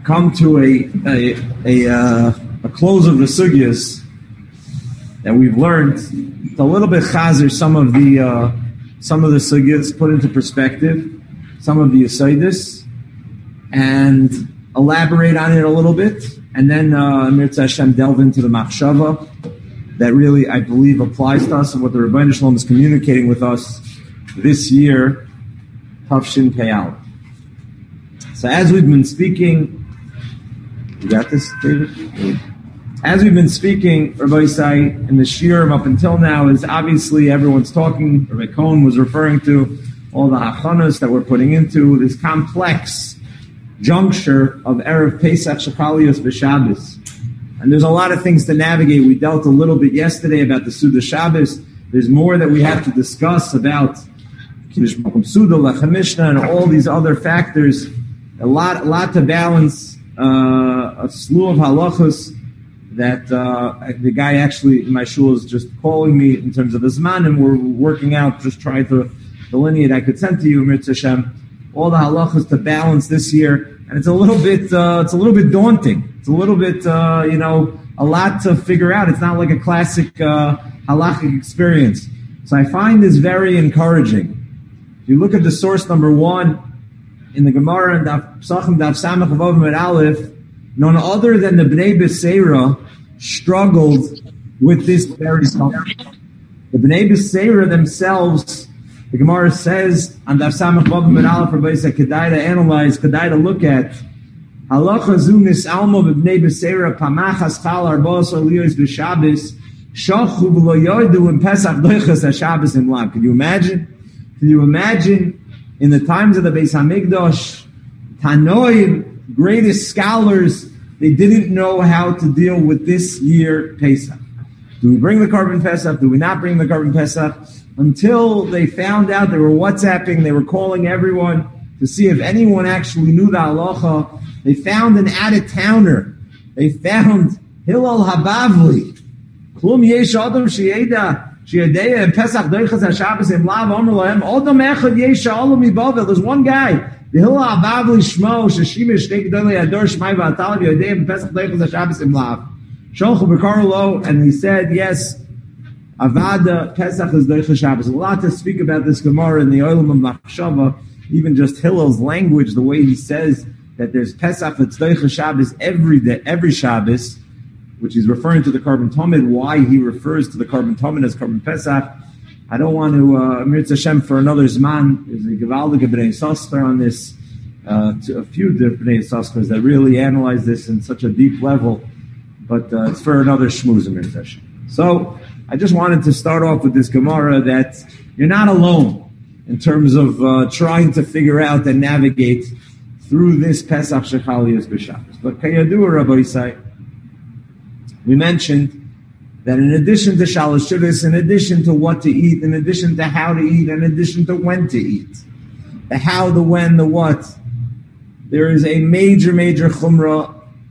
come to a close of the sugyas that we've learned. It's a little bit chazer some of the sugyas, put into perspective some of the yesodis, and elaborate on it a little bit, and then Mirza Hashem delve into the machshava that really, I believe, applies to us and what the Rebbeinu Shalom is communicating with us this year, Tafshin Peyal. So as we've been speaking, you got this, David? As we've been speaking, Rabbi Isai, in the shiurim up until now, is obviously everyone's talking, Rabbi Cohen was referring to all the hachanos that we're putting into this complex juncture of Erev Pesach Shechalios B'Shabbos. And there's a lot of things to navigate. We dealt a little bit yesterday about the Suda Shabbos. There's more that we have to discuss about Kiddush Makom Suda, Lechem Mishnah, and all these other factors. A lot to balance, a slew of halachos that the guy actually in my shul is just calling me in terms of the Zman, and we're working out, just trying to delineate. I could send to you, Mirza Hashem, all the halachos to balance this year. And it's a little bit daunting. It's a little bit, a lot to figure out. It's not like a classic halachic experience. So I find this very encouraging. If you look at the source number 1 in the Gemara and Daf Psachim Daf Samach Vav Med Aleph, none other than the Bnei Beseira struggled with this very subject. The Bnei Beseira themselves, the Gemara says on Daf Samach Vav Med Aleph, Rabbi said, kedai to analyze, kedai to look at. Halacha zunis almo b'bnei Beseira pamachas chal arbos oliyos b'Shabbos shachu v'lo yodu in Pesach doichas haShabbos imlam. Can you imagine? Can you imagine in the times of the Beis Hamikdash, Tanoim, greatest scholars, they didn't know how to deal with this year Pesach. Do we bring the Korban Pesach? Do we not bring the Korban Pesach? Until they found out, they were WhatsApping, they were calling everyone to see if anyone actually knew the halacha. They found an out-of-towner. They found Hillel Habavli. Klum yesh adam sheyeda sheyedeya and Pesach doichas haShabbos im lav omer lahem adam echad yesh shalom mibavel. There's one guy, the Hillel Habavli Shmo sheshimish shtei gedolei ador shmai v'atalav yedeya and Pesach doichas haShabbos im lav. Sholchu b'karlo, and he said, yes, Avada Pesach is doichas Shabbos. A lot to speak about this Gemara in the Olam of Machshava. Even just Hillel's language, the way he says that there's Pesach, it's doichas Shabbos every day, every Shabbos, which he's referring to the Korban Tamid. Why he refers to the Korban Tamid as Korban Pesach, I don't want to Mirza Hashem for another Zman. There's a Gevaldige Bnei Sosfer on this, a few Bnei Sosfers that really analyze this in such a deep level, but it's for another Shmuz Mirza Hashem. So I just wanted to start off with this Gemara that you're not alone in terms of trying to figure out and navigate through this Pesach Shechalios B'Shabbos. But Kayadu Rabbi Isai, we mentioned that in addition to Shalosh Shudas, in addition to what to eat, in addition to how to eat, in addition to when to eat, the how, the when, the what, there is a major chumrah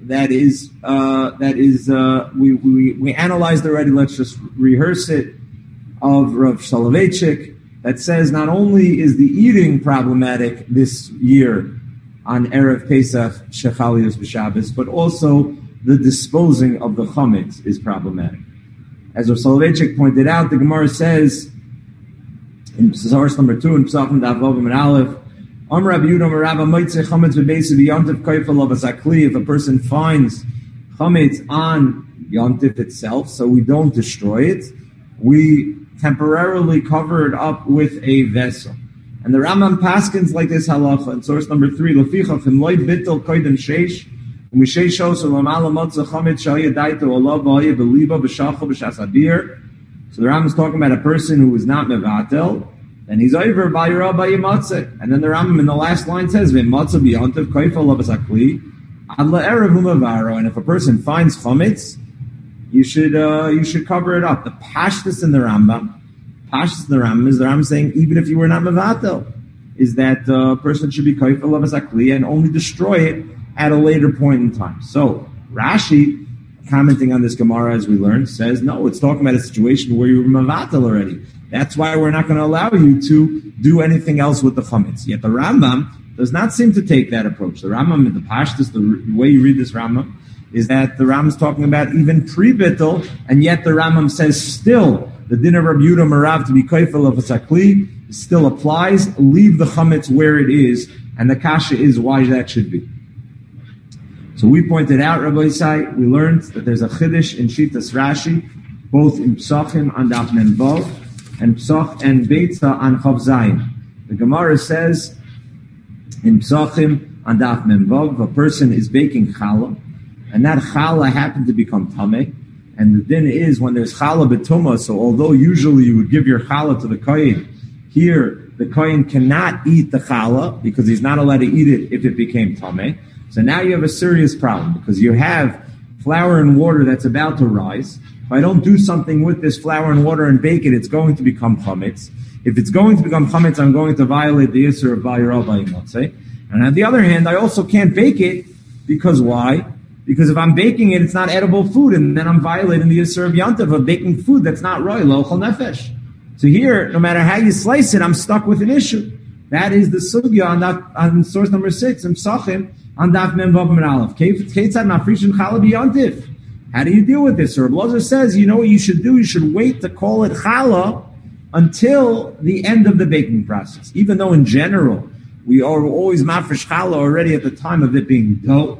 we analyzed already. Let's just rehearse it. Of Rav Soloveitchik that says not only is the eating problematic this year on Erev Pesach Shechalios B'Shabbos, but also the disposing of the chametz is problematic. As Rav Soloveitchik pointed out, the Gemara says in source number 2 in Psachim Daf Vav Med Aleph, Amar Rabbi Yehuda Amar Rava Motzei chametz b'beisiv yontif koifel of a sakli. If a person finds chametz on yontif itself, so we don't destroy it, we temporarily cover it up with a vessel. And the Rambam paskins like this halacha in source number 3, Lefichach im loy bittel koydem sheish u'mishesh shos u'lamala motza chametz shahaya daito olav v'haya b'liba b'shacha b'shas adir. So the Rambam is talking about a person who is not mevatel, and he's over by Yirah by Yimatzeh. And then the Rambam in the last line says, V'matzeh b'yontiv koifel l'basakli ad la'erev humavaro. And if a person finds chametz, you should cover it up. The pashtus in the Rambam is the Rambam saying even if you were not mevatel, is that a person should be koifel l'basakli and only destroy it at a later point in time. So Rashi, commenting on this Gemara as we learned, says no, it's talking about a situation where you were mevatel already. That's why we're not going to allow you to do anything else with the chametz. Yet the Rambam does not seem to take that approach. The Rambam, the Pashtus, the way you read this Rambam, is that the Rambam is talking about even pre-bittul, and yet the Rambam says still the din of Rabbi Yehuda Marav to be koifel of a sakli still applies. Leave the chametz where it is, and the kasha is why that should be. So we pointed out, Rabbi Isai, we learned that there's a chiddush in Shitas Rashi, both in Psachim on Daf Memvav and Psach and Beitza on Chav Zayin. The Gemara says in Psachim on Daf Memvav, a person is baking challah, and that challah happened to become tameh. And the din is when there's challah b'tumah, so although usually you would give your challah to the kohen, here the kohen cannot eat the challah because he's not allowed to eat it if it became tameh. So now you have a serious problem because you have flour and water that's about to rise. If I don't do something with this flour and water and bake it, it's going to become chametz. If it's going to become chametz, I'm going to violate the Yisur of Bayirah Bayimotzeh. And on the other hand, I also can't bake it because why? Because if I'm baking it, it's not edible food, and then I'm violating the Yisur of Yantav of baking food that's not roy, lo chol nefesh. So here, no matter how you slice it, I'm stuck with an issue. That is the sugya on source number 6, in Psachim, on Daf Memvav Amud Aleph. Keitzad mafrishin challah b'yantiv. How do you deal with this? Rabbi Elazar says, you know what you should do? You should wait to call it challah until the end of the baking process. Even though in general, we are always mafresh challah already at the time of it being dough.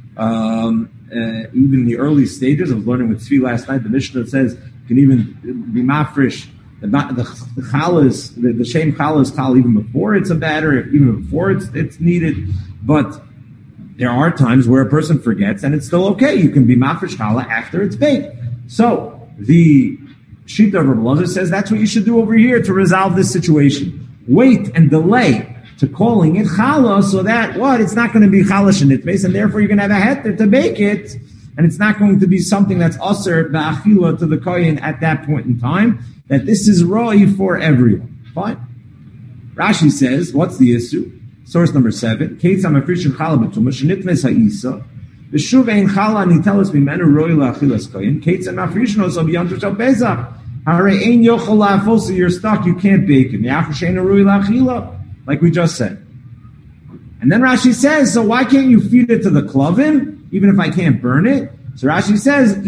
Even in the early stages, I was learning with Tzvi last night, the Mishnah says you can even be mafresh. The challahs, the shame challah is challah even before it's a batter, even before it's needed. But there are times where a person forgets and it's still okay. You can be mafresh challah after it's baked. So the Shita of Rabbi Elazar says that's what you should do over here to resolve this situation. Wait and delay to calling it challah, so that what? It's not going to be challah shenitmes, and therefore you're going to have a heter to bake it, and it's not going to be something that's aser ba'achila to the kohen at that point in time, that this is roi for everyone. Fine. Rashi says, what's the issue? Source number 7, Keitzam afrishin challah b'tumah shenitmes ha'isa, v'shuv ein challah nitelas b'menu roi la'achilas kohen, Keitzam afrishin oso b'yantu shal Pesach, harei ein yochol la'afos, you're stuck, you can't bake it, me'achar she'ein roi la'achila, like we just said. And then Rashi says, so why can't you feed it to the klavim, even if I can't burn it? So Rashi says,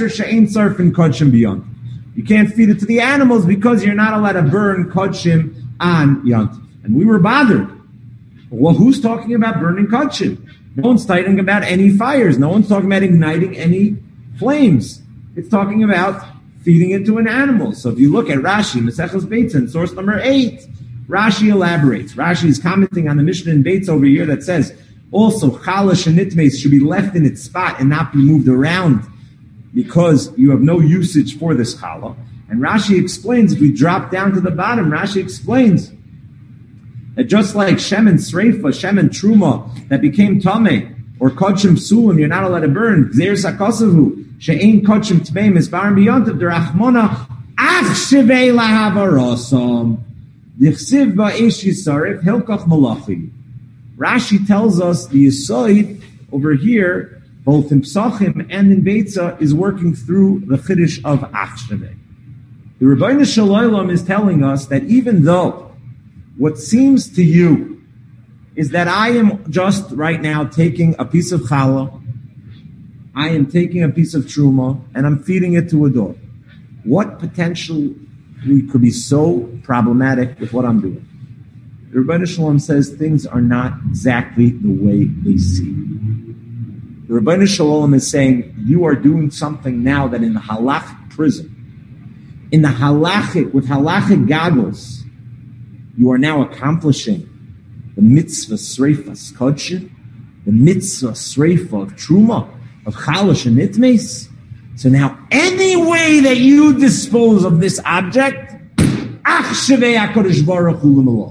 you can't feed it to the animals because you're not allowed to burn kodshim on Yontif. And we were bothered. Well, who's talking about burning kodshim? No one's talking about any fires. No one's talking about igniting any flames. It's talking about feeding it to an animal. So if you look at Rashi, Maseches Beitzah, source number 8, Rashi elaborates. Rashi is commenting on the Mishnah in Beitz over here that says, also, challah shenitmes should be left in its spot and not be moved around because you have no usage for this challah. And Rashi explains, if we drop down to the bottom, Rashi explains that just like Shem and Sreifa, Shem and Truma, that became Tameh, or Kodshim Psulim, you're not allowed to burn, Gzeir Sakosavu, She'ein Kodshim Tmeim, Isbarim B'yontav, Derachmona, Ach Shevei Lahavarosam, Dichsiv Ba'esh Yisarif, Hilkach Malachi. Rashi tells us the Yisoid over here, both in Psachim and in Beitza, is working through the Chiddush of Ach Shevei. The Rebbeinu Shalom is telling us that even though what seems to you is that I am just right now taking a piece of challah, I am taking a piece of truma, and I'm feeding it to a dog. What potentially could be so problematic with what I'm doing? The Rebbeinu Shalom says things are not exactly the way they seem. The Rebbeinu Shalom is saying you are doing something now that in the halachic prison, in the halachic, with halachic goggles, you are now accomplishing the mitzvah sreifas kodshim, the mitzvah sreifa of truma, of chalash and nitmes. So now, any way that you dispose of this object, ach shevei HaKadosh Baruch Hu l'malach.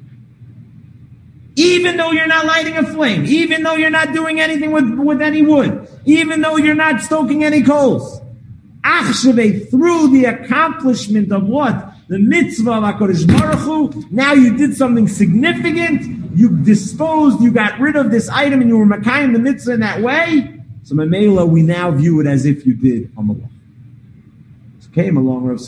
Even though you're not lighting a flame, even though you're not doing anything with any wood, even though you're not stoking any coals, ach shevei, through the accomplishment of what? The mitzvah of HaKadosh Baruch Hu, now you did something significant, you disposed, you got rid of this item, and you were makayim the mitzvah in that way. So Mamela, we now view it as if you did a malach. So came along Rav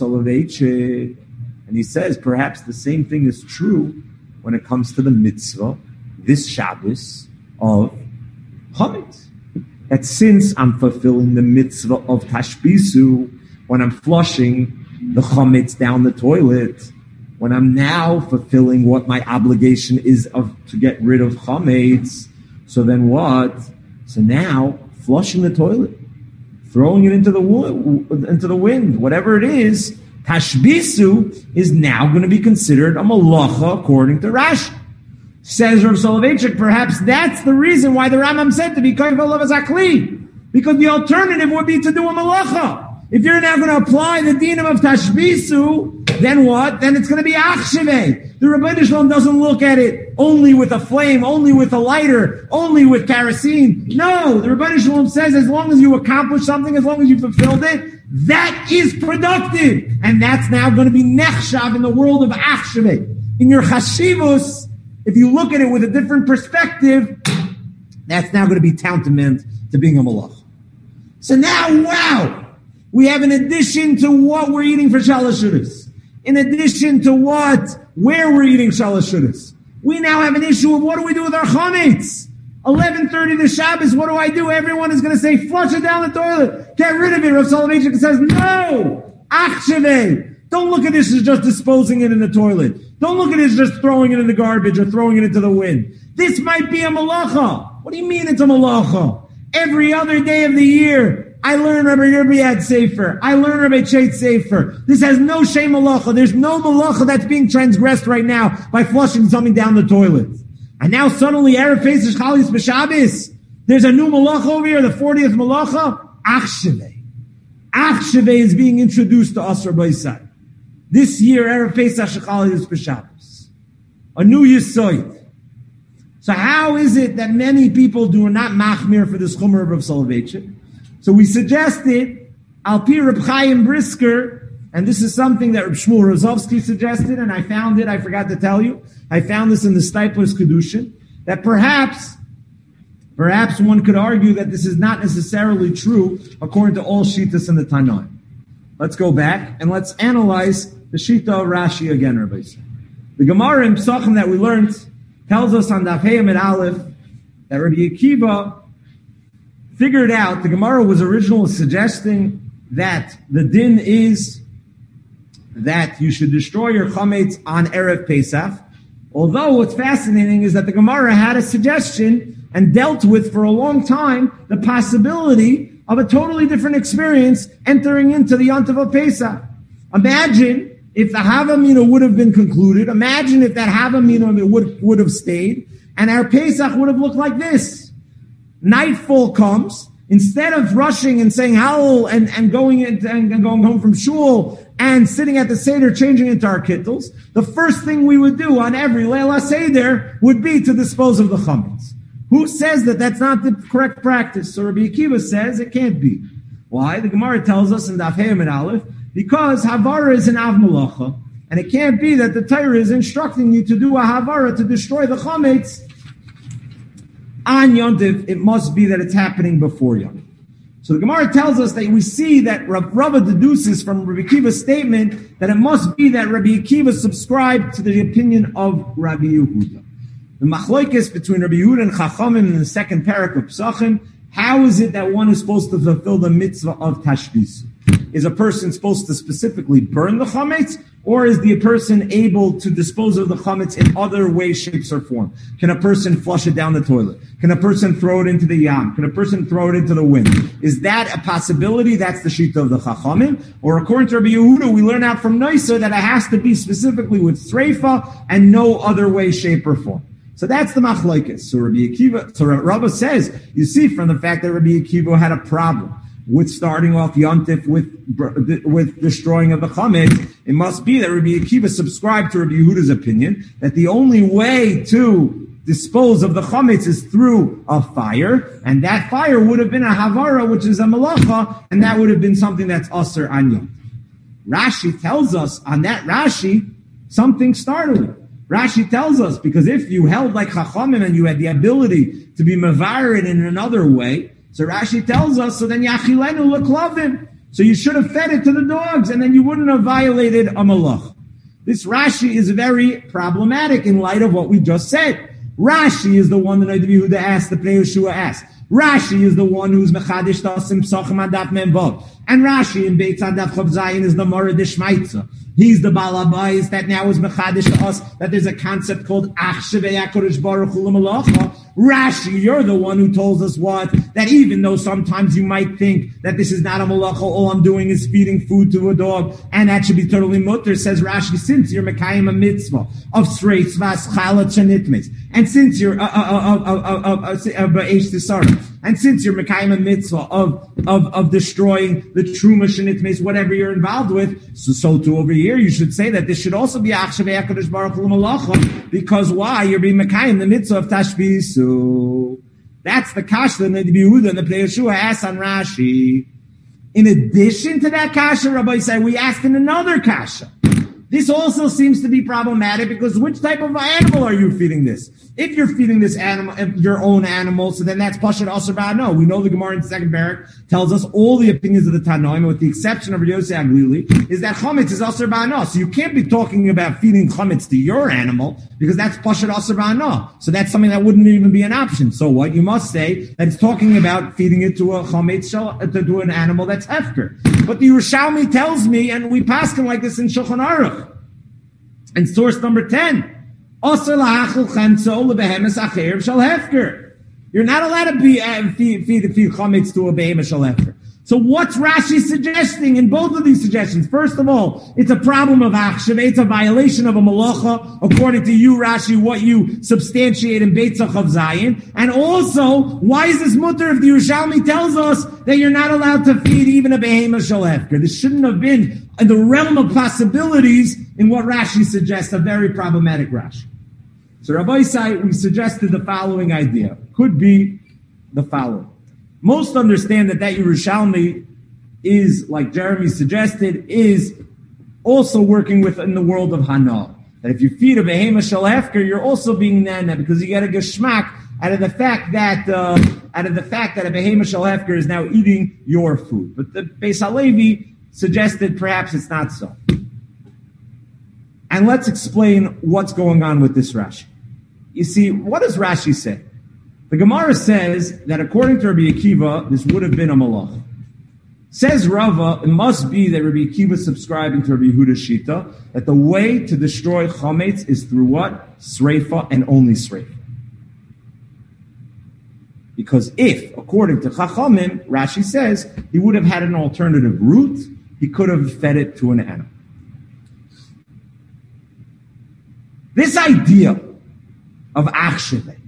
Soloveitchik, and he says perhaps the same thing is true when it comes to the mitzvah, this Shabbos of chametz. That since I'm fulfilling the mitzvah of tashbisu, when I'm flushing the chametz down the toilet, when I'm now fulfilling what my obligation is to get rid of chametz, so then what? So now, flushing the toilet, throwing it into the wind, whatever it is, tashbisu is now going to be considered a malacha according to Rashi. Says Rav Soloveitchik, perhaps that's the reason why the Rambam said to be kovel of a zakli, because the alternative would be to do a malacha. If you're now going to apply the dinam of tashbisu, then what? Then it's going to be achsheveh. The Rebbeinu Shalom doesn't look at it only with a flame, only with a lighter, only with kerosene. No, the Rebbeinu Shalom says as long as you accomplish something, as long as you fulfilled it, that is productive. And that's now going to be nechshav in the world of achsheveh. In your chashivus, if you look at it with a different perspective, that's now going to be tantamount to being a malach. So now, wow! We have, in addition to what we're eating for Shalosh Shudas, in addition to where we're eating Shalosh Shudas, we now have an issue of what do we do with our chametz? 11:30 the Shabbos, what do I do? Everyone is going to say, flush it down the toilet, get rid of it. Rav Soloveitchik says, no, achsheveh. Don't look at this as just disposing it in the toilet. Don't look at it as just throwing it in the garbage or throwing it into the wind. This might be a malacha. What do you mean it's a malacha? Every other day of the year, I learn Rabbi Yirmiyad Sefer. I learn Rabbi Cheit Sefer. This has no shame malacha. There's no malacha that's being transgressed right now by flushing something down the toilet. And now suddenly, Erev Pesach Chalis B'Shabbos, there's a new malacha over here, the 40th malacha. Achsheveh. Achsheveh is being introduced to us, Rabbi Yisai. This year, Erev Pesach Chalis B'Shabbos. A new Yisoid. So how is it that many people do not machmir for this Chumer of Rav Soloveitchik? So we suggested, Al Pi Reb Chaim Brisker, and this is something that Reb Shmuel Rozovsky suggested, and I found it, I forgot to tell you, I found this in the Stipler's Kedushin, that perhaps one could argue that this is not necessarily true according to all Shittas in the Tanaim. Let's go back and let's analyze the Shita of Rashi again, Rabbi Yisrael. The Gemara in Pesachim that we learned tells us on Daf Hey Amid Aleph that Rabbi Akiva figured out, the Gemara was originally suggesting that the din is that you should destroy your chametz on Erev Pesach. Although what's fascinating is that the Gemara had a suggestion and dealt with for a long time the possibility of a totally different experience entering into the Yontiv of Pesach. Imagine if the Havamina would have been concluded. Imagine if that Havamina would have stayed, and our Pesach would have looked like this. Nightfall comes, instead of rushing and saying Hallel and going home from shul and sitting at the Seder changing into our kittles, the first thing we would do on every Leila Seder would be to dispose of the chametz. Who says that that's not the correct practice? So Rabbi Akiva says it can't be. Why? The Gemara tells us in Daf Hey Amid Aleph, because Havara is an Av Malacha, and it can't be that the Torah is instructing you to do a Havara to destroy the chametz on Yontiv. It must be that it's happening before Yontiv. So the Gemara tells us that we see that Rava deduces from Rabbi Akiva's statement that it must be that Rabbi Akiva subscribed to the opinion of Rabbi Yehuda. The machlokes between Rabbi Yehuda and Chachamim in the second parak of Pesachim, how is it that one is supposed to fulfill the mitzvah of tashbis? Is a person supposed to specifically burn the chametz, or is the person able to dispose of the chametz in other ways, shapes, or form? Can a person flush it down the toilet? Can a person throw it into the yam? Can a person throw it into the wind? Is that a possibility? That's the shita of the Chachamim. Or according to Rabbi Yehuda, we learn out from Noisa that it has to be specifically with sreifa and no other way, shape, or form. So that's the machlokes. So Rava says, you see from the fact that Rabbi Akiva had a problem with starting off Yontif with destroying of the chametz, it must be that Rabbi Akiva subscribed to Rabbi Yehuda's opinion that the only way to dispose of the chametz is through a fire, and that fire would have been a havara, which is a malacha, and that would have been something that's aser an Yontif. Rashi tells us on that Rashi something startling. Rashi tells us, because if you held like Chachamim and you had the ability to be mevared in another way, so Rashi tells us, so then Yachilenu leklavim. So you should have fed it to the dogs, and then you wouldn't have violated a malach. This Rashi is very problematic in light of what we just said. Rashi is the one that Rabbi Yehuda asked, the Pnei Yehoshua asked. Rashi is the one who's mechadish tasim psachim adaf memvav. And Rashi in Beit Adaf Chav Zayin is the Moreh Deshmaitza. He's the Balabais that now is mechadish to us that there's a concept called Achshevei HaKadosh Baruch Hu L'Malacha. Rashi, you're the one who tells us what? That even though sometimes you might think that this is not a malacha, all I'm doing is feeding food to a dog, and that should be totally mutter, says Rashi, since you're mekayim a mitzvah of sreis vas chalat shenitmes, and since you're and since you're mekayim a mitzvah of destroying the truma shenitmes, whatever you're involved with, so too over here you should say that this should also be achshavei HaKadosh Baruch Hu L'Malacha, because why? You're being mekayim the mitzvah of tashbisu. That's the kasha that the Yehuda and the Pnei Yehoshua asked on Rashi. In addition to that kasha, Rabbi said, we asked in another kasha. This also seems to be problematic because which type of animal are you feeding this? If you're feeding this animal, your own animal, so then that's Pashat Asur Ba'ano. We know the Gemara in the second parak tells us all the opinions of the Tanoim, with the exception of Yosef Aglili, is that Chametz is Asur Ba'ano. So you can't be talking about feeding Chametz to your animal because that's Pashat Asur Ba'ano. So that's something that wouldn't even be an option. So what? You must say that it's talking about feeding it to a Chametz, to an animal that's Hefker. But the Yerushalmi tells me, and we pass him like this in Shulchan Aruch. And source number 10, you're not allowed to feed chametz to a behemoth shel hefker. So what's Rashi suggesting in both of these suggestions? First of all, it's a problem of achshav, it's a violation of a malacha, according to you, Rashi, what you substantiate in Beit Chav Zayin. And also, why is this mutter if the Yerushalmi tells us that you're not allowed to feed even a behemoth shel hefker? This shouldn't have been in the realm of possibilities in what Rashi suggests, a very problematic Rashi. So Rabbi Isai, we suggested the following idea. Could be the following. Most understand that Yerushalmi is, like Jeremy suggested, is also working within the world of Hana. That if you feed a behemoth shel hefker, you're also being nana because you get a geschmack out of the fact that a behemoth shel hefker is now eating your food. But the Beis Halevi suggested perhaps it's not so. And let's explain what's going on with this Rashi. You see, what does Rashi say? The Gemara says that according to Rabbi Akiva, this would have been a malach. Says Rava, it must be that Rabbi Akiva is subscribing to Rabbi Yehuda Shita, that the way to destroy chametz is through what? Sreifa and only sreifa. Because if, according to Chachamim, Rashi says, he would have had an alternative route, he could have fed it to an animal. This idea of achsheveh,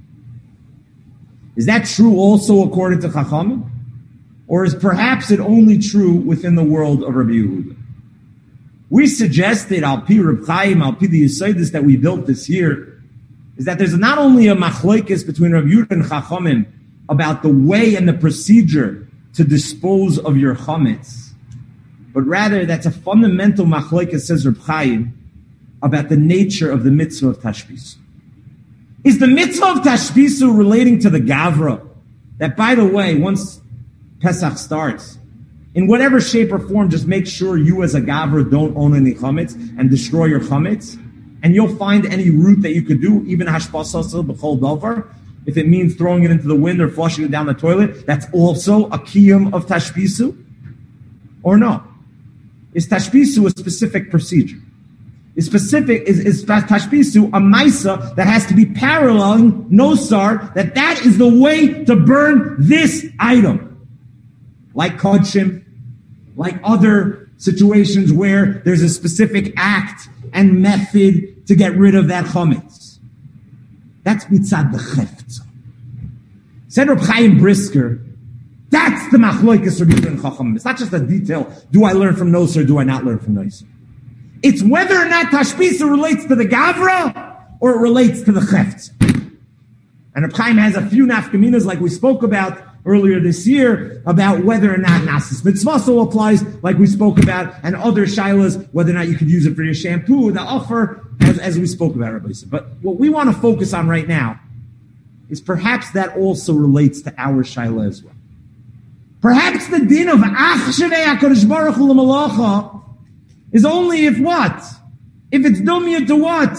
is that true also according to Chachamim? Or is perhaps it only true within the world of Rabbi Yehuda? We suggested, al pi Reb Chaim, al pi the Yesodis that we built this year, is that there's not only a machlokes between Rabbi Yehuda and Chachamim about the way and the procedure to dispose of your chametz, but rather that's a fundamental machlokes, says Reb Chaim, about the nature of the mitzvah of tashbis. Is the mitzvah of tashbisu relating to the gavra? That, by the way, once Pesach starts, in whatever shape or form, just make sure you as a gavra don't own any chametz and destroy your chametz. And you'll find any route that you could do, even hashpasasa b'chol davar, if it means throwing it into the wind or flushing it down the toilet, that's also a kiyum of tashbisu? Or no? Is tashbisu a specific procedure? Is tashbisu a maisa that has to be paralleling nosar, that is the way to burn this item. Like kodshim, like other situations where there's a specific act and method to get rid of that chametz. That's mitzad the chefza. Said Reb Chaim Brisker, that's the machlokes Rabbi Yehuda and Chachamim. It's not just a detail, do I learn from nosar, do I not learn from nosar? It's whether or not tashbisa relates to the gavra or it relates to the chefza. And Reb Chaim has a few nafkaminas like we spoke about earlier this year about whether or not nasis mitzvah so applies like we spoke about, and other shilas, whether or not you could use it for your shampoo, the offer, as we spoke about, Rabbi Yisrael. But what we want to focus on right now is perhaps that also relates to our shilah as well. Perhaps the din of achshavei HaKadosh Baruch Hu L'Malacha is only if what? If it's domiyah to what?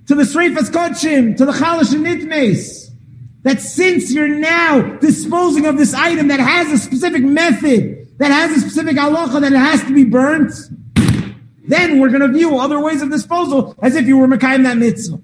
to the Sreifas Kodshim, to the Chalash and Nitmes, that since you're now disposing of this item that has a specific method, that has a specific halacha, that it has to be burnt, then we're going to view other ways of disposal as if you were Mekayim that mitzvah.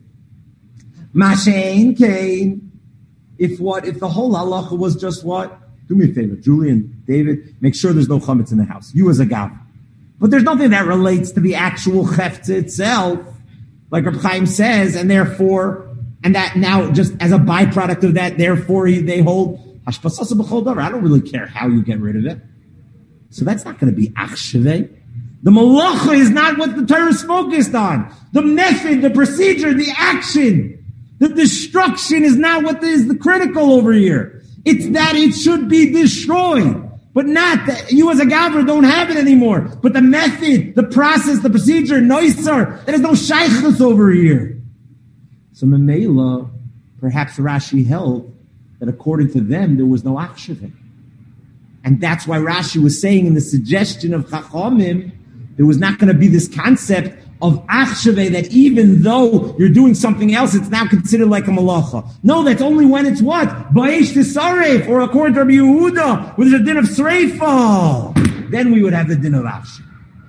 Mashein Kain. If the whole halacha was just what? Do me a favor, Julian, David, make sure there's no chametz in the house. You as a gav. But there's nothing that relates to the actual chefta itself, like Reb Chaim says, and that now just as a byproduct of that, therefore they hold hashpasasa b'chol davar. I don't really care how you get rid of it. So that's not going to be achshaveh. The malacha is not what the Torah is focused on. The method, the procedure, the action, the destruction is not what is the critical over here. It's that it should be destroyed, but not that you as a gaver don't have it anymore. But the method, the process, the procedure, noiser, there is no shaykhus over here. So Memela, perhaps Rashi held that according to them there was no achshaveh. And that's why Rashi was saying in the suggestion of Chachamim, there was not going to be this concept of achshaveh that even though you're doing something else, it's now considered like a malacha. No, that's only when it's what? Ba'esh tisaref, or according to Rabbi Yehuda, where there's a din of sreifa. Then we would have the din of achshaveh.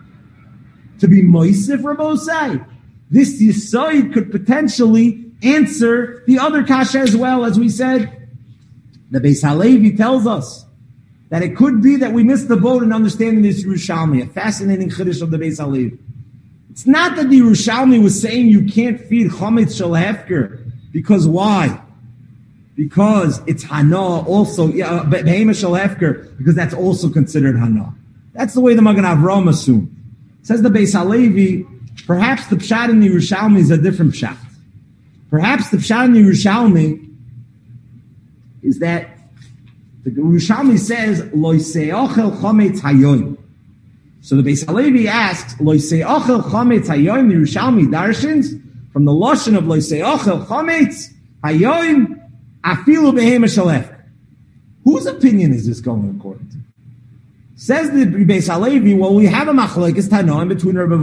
To be moisef, Rabbosai, this yisoid could potentially answer the other kasha as well. As we said, the Beis Halevi tells us that it could be that we missed the boat in understanding this Yerushalmi, a fascinating chiddush of the Beis Halevi. It's not that the Yerushalmi was saying you can't feed Chometz Shel Hefker, because why? Because it's Hana also, Behema Shel Hefker, because that's also considered Hana. That's the way the Magen Avraham assumed. Says the Beis Halevi, perhaps the Pshat in the Yerushalmi is a different Pshat. Perhaps the Pshat in the Yerushalmi is that the Yerushalmi says, Lo Se'ochel Chometz Hayoim. So the Beis Halevi asks, Lo Se'ochel Chometz Hayoim, the Yerushalmi darshins, from the Lashon of Lo Se'ochel Chometz Hayoim, Afilu Behema Shel Hefker. Whose opinion is this going according to? Says the Beis Halevi, well, we have a machlokes Tanoim between Rabbi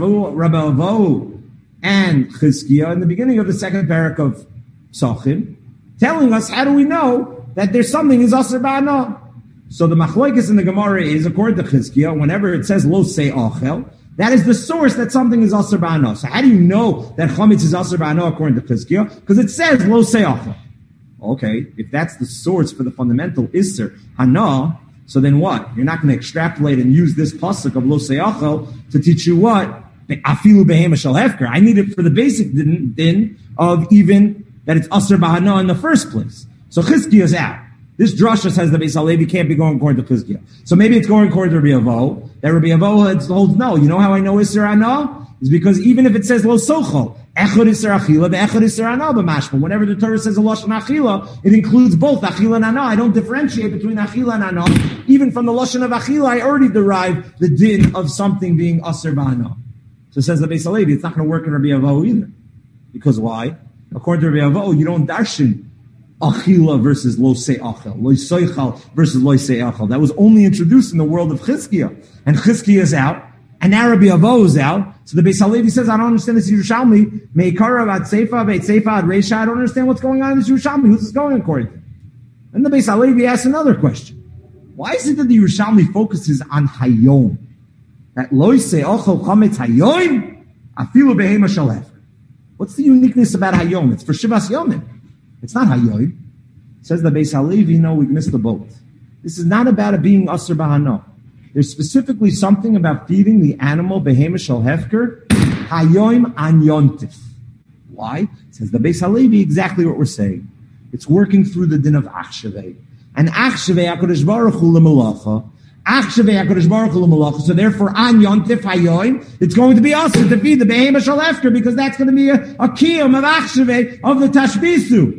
Avohu and Chizkiah in the beginning of the second parak of Psachim, telling us, how do we know that there's something is Aser Ba'ana? So the machlokes in the Gemara is, according to Chizkiah, whenever it says Lo Se'ochel, that is the source that something is Aser Ba'ana. So how do you know that Chometz is Aser Ba'ana according to Chizkiah? Because it says Lo Se'ochel. Okay, if that's the source for the fundamental Isser Hana, so then what? You're not going to extrapolate and use this pasuk of Lo Se'ochel to teach you what? Afilu Behema Shel Hefker. I need it for the basic din of even that it's Aser Ba'ana in the first place. So Chizkiah is out. This drasha says the Beis Halevi can't be going according to Chizkiah. So maybe it's going according to Rabbi Avohu. That Rabbi Avohu holds no. You know how I know Isser Hana? Is because even if it says Lo Sochel, Echad Isser Achila, Echad Isser Hana b'mashma. Whenever the Torah says a Lashon Achila, it includes both Achila and Hana. I don't differentiate between Achila and Hana. Even from the Lashon of Achila, I already derive the din of something being Aser Ba'ana. So says the Beis Halevi, it's not going to work in Rabbi Avohu either. Because why? According to Rabbi Avohu, you don't darshan Achila versus Lo Se'achel, Lo Seichel versus Lo Se'achel. That was only introduced in the world of Chizkiah. And Chizkiah is out, and now Rabbi Avohu is out. So the Beis Halevi says, I don't understand this Yerushalmi. Meikara Ad Seifa, Beit Seifa Ad Reisha. I don't understand what's going on in this Yerushalmi. Who's this going according to? Then the Beis Halevi asks another question. Why is it that the Yerushalmi focuses on Hayom? That Lo Se'achel Chometz Hayom, Afilu Behema Shel Hefker. What's the uniqueness about Hayom? It's for Shivas Yomim. It's not Hayoim. Says the Beis Halevi, no, we missed the boat. This is not about it being Aser Ba'ana. There's specifically something about feeding the animal Behema Shel Hefker, Hayoim an Yontif. Why? Says the Beis Halevi, exactly what we're saying. It's working through the din of Achshaveh. And Achshaveh HaKadosh Baruch Hu L'Melacha. Achshaveh HaKadosh Baruch Hu L'Melacha. So therefore, an Yontif Hayoim, it's going to be Aser to feed the Behema Shel Hefker, because that's going to be a kiyum of Achshaveh of the Tashbisu.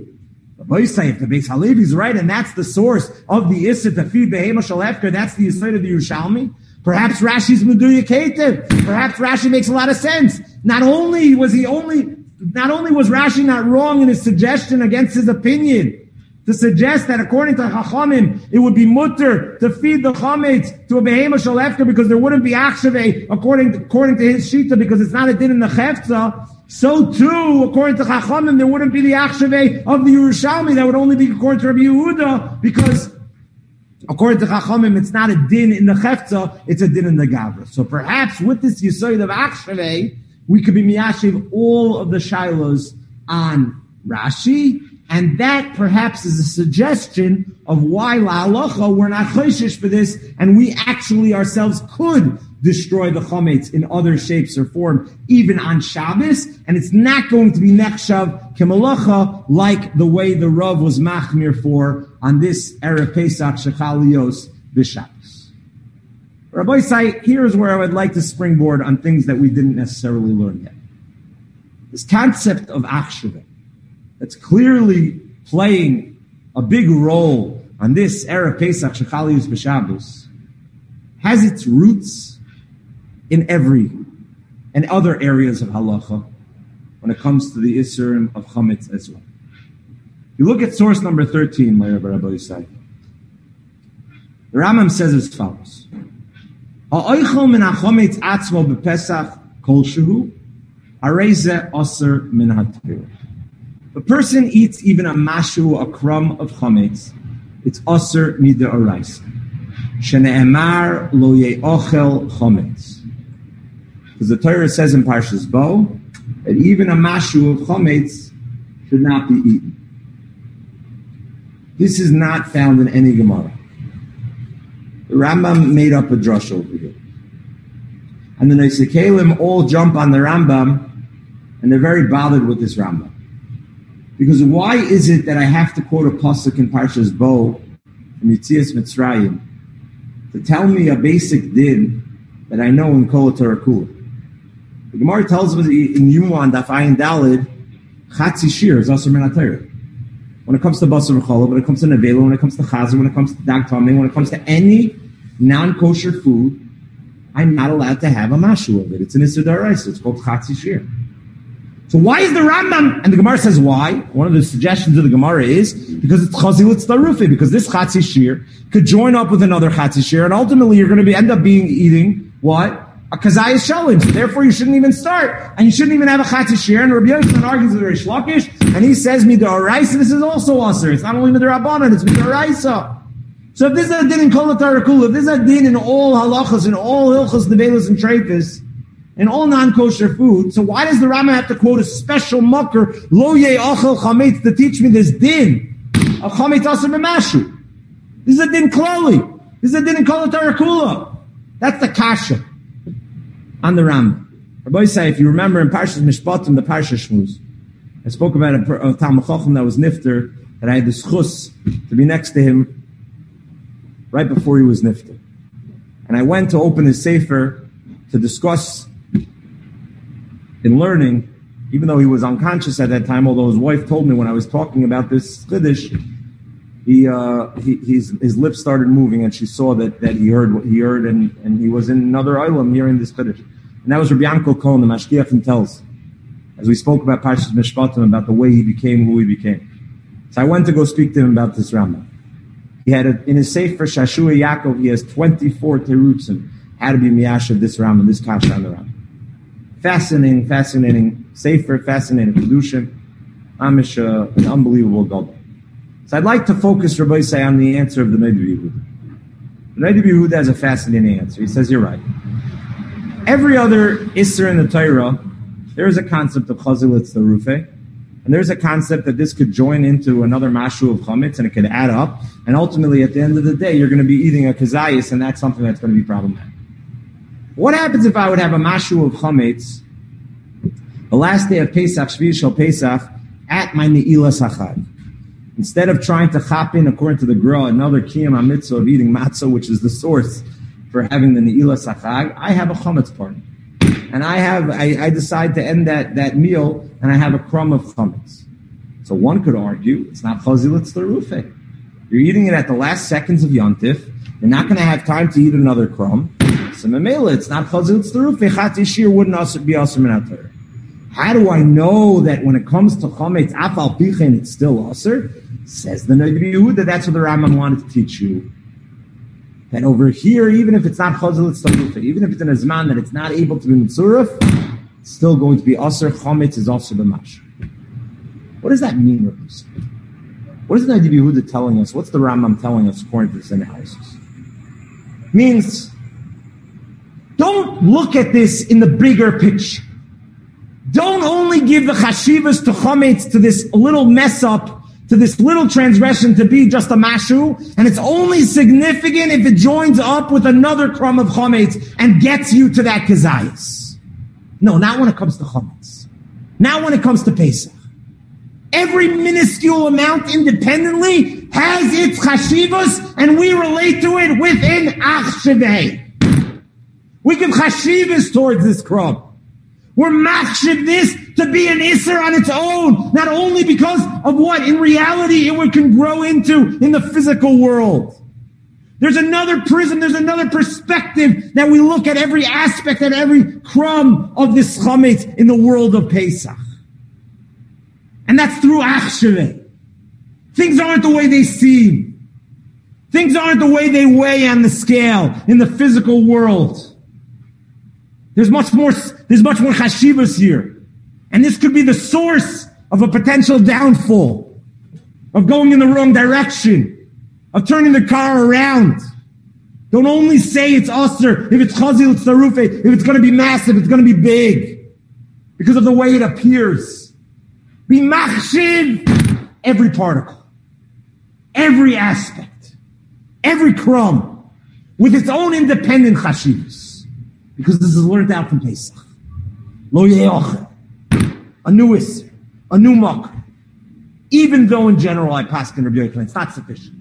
If the Beis Halevi is right, and that's the source of the Issa to feed Behema Shel Hefker, that's the Yisrael of the Yerushalmi. Perhaps Rashi's Meduya Ketiv. Perhaps Rashi makes a lot of sense. Not only was Rashi not wrong in his suggestion against his opinion, to suggest that according to Chachamim, it would be mutter to feed the Chometz to a Behema Shel Hefker because there wouldn't be Achshaveh according to his Shita because it's not a din in the Chefza. So too, according to Chachamim, there wouldn't be the Achshaveh of the Yerushalmi. That would only be according to Rabbi Yehuda, because according to Chachamim, it's not a din in the Chefza, it's a din in the Gavra. So perhaps with this Yesod of Achshaveh, we could be miyashiv all of the shilos on Rashi, and that perhaps is a suggestion of why la'alacha we're not choishish for this, and we actually ourselves could destroy the chametz in other shapes or form, even on Shabbos, and it's not going to be nechshav kemalacha like the way the Rav was machmir for on this Erev Pesach shechalios b'Shabbos. Rabbi Say, here's where I would like to springboard on things that we didn't necessarily learn yet. This concept of achshaveh, that's clearly playing a big role on this Erev Pesach shechalios b'Shabbos, has its roots in other areas of halacha when it comes to the Isurim of Chametz as well. You look at source number 13, my Rabbi Yisai. The Rambam says as follows: Ha'oichel min ha'chametz atzmo b'Pesach kol shehu, arei zeh aser min ha'Torah. If a person eats even a mashu, a crumb of chametz, it's aser mid'oraisa. Shene'emar lo ye'ochel chametz. Because the Torah says in Parshas Bo that even a mashu of chametz should not be eaten. This is not found in any Gemara. The Rambam made up a drush over here. And the Nosei Kelim all jump on the Rambam, and they're very bothered with this Rambam. Because why is it that I have to quote a pasuk in Parshas Bo from Yetzias Mitzrayim to tell me a basic din that I know in Kol Torah Kula? The Gemara tells us in Yumuan Daf Ayin Dalid, Chatzi Shir is also min HaTorah. When it comes to Basar V'Cholov, when it comes to Nevela, when it comes to Chazer, when it comes to Dag Tameh, when it comes to any non-kosher food, I'm not allowed to have a mashu of it. It's an Issur D'Oraisa. It's called Chatzi Shir. So why is the Rambam, and the Gemara says why, one of the suggestions of the Gemara is, because it's Chazilitz Tarufi, because this Chatzi Shir could join up with another Chatzi Shir, and ultimately you're going to end up eating, what? A Kazayas Shalim. So therefore you shouldn't even start, and you shouldn't even have a Chatzi Shir, and Rabbi Yochanan argues with Reish Lakish, and he says, Mid'oraisa, this is also Aser. It's not only Mid'Rabbanan, it's Mid'oraisa. So if this is a din in Kol Torah Kula, if this is a din in all halachas, in all hilchos, nevelos, and treifis, in all non-kosher food, so why does the Rambam have to quote a special mucker, Lo ye'achel chametz, to teach me this din of chametz aser b'mashu? This is a din klali. This is a din in Kol Torah Kula. That's the kasha on the Rambam. Rabbi say, if you remember in Parshas Mishpatim, the Parsha Shmuz, I spoke about a Talmud Chacham that was nifter, that I had the schus to be next to him right before he was nifter. And I went to open his sefer to discuss in learning, even though he was unconscious at that time, although his wife told me when I was talking about this Chiddush, his lips started moving, and she saw that he heard what he heard, and he was in another island hearing this Chiddush. And that was Rabbi Yankel Cohen, the Mashgiach in Telz, as we spoke about Parshas Mishpatim, about the way he became who he became. So I went to go speak to him about this Rambam. He had in his Sefer Shashua Yaakov, he has 24 terutzim how to be miyashav this Rambam, this kasha on the Rambam. Fascinating Sefer, fascinating Kedushin. Amish, an unbelievable Gadol. So I'd like to focus, Rabbi say, on the answer of the Noda B'Yehuda. The Noda B'Yehuda has a fascinating answer. He says, you're right. Every other Isser in the Torah, there is a concept of Chazilitz Tarufe, and there's a concept that this could join into another mashu of chametz, and it could add up, and ultimately, at the end of the day, you're going to be eating a kazayis, and that's something that's going to be problematic. What happens if I would have a mashu of chametz, the last day of Pesach, Shvi Shel Pesach, at my Ne'ilas HaChag? Instead of trying to chop in, according to the Gra, another Kiyam HaMitzvah of eating matzah, which is the source for having the Ne'ilas HaChag, I have a chametz party. And I decide to end that meal, and I have a crumb of chametz. So one could argue, it's not chazilitz l'rufeh. You're eating it at the last seconds of Yontif. You're not going to have time to eat another crumb. So memela, it's not chazilitz l'rufeh. Chatzi shir wouldn't be aser min HaTorah. How do I know that when it comes to chametz, afal pichen, it's still aser? Says the Noda B'Yehuda, that's what the Rambam wanted to teach you. That over here, even if it's not chazilitz l'rufeh, even if it's in a zman that it's not able to be mitzuraf, it's still going to be aser. Chametz is aser b'mashra. What does that mean, Rabbi? What is the Nadi Yehuda telling us? What's the Rambam telling us according to this analysis? Means, don't look at this in the bigger picture. Don't only give the chashivas to chametz, to this little mess up, to this little transgression to be just a mashu, and it's only significant if it joins up with another crumb of chametz and gets you to that kazayas. No, not when it comes to chametz. Not when it comes to Pesach. Every minuscule amount independently has its chashivas, and we relate to it within achshevei. We give chashivas towards this crumb. We're machshiv this to be an isser on its own, not only because of what in reality it can grow into in the physical world. There's another prism, there's another perspective that we look at every aspect, at every crumb of this chametz in the world of Pesach. And that's through achshevei. Things aren't the way they seem. Things aren't the way they weigh on the scale in the physical world. There's much more chashivas here. And this could be the source of a potential downfall, of going in the wrong direction, of turning the car around. Don't only say it's aser if it's chazil, it's tarufe, if it's going to be massive, it's going to be big, because of the way it appears. Be machshiv every particle, every aspect, every crumb, with its own independent chashivas. Because this is learned out from Pesach. Lo ye'ochel, a new isser, a new makar. Even though in general I pass in Rabbi Yochanan, it's not sufficient.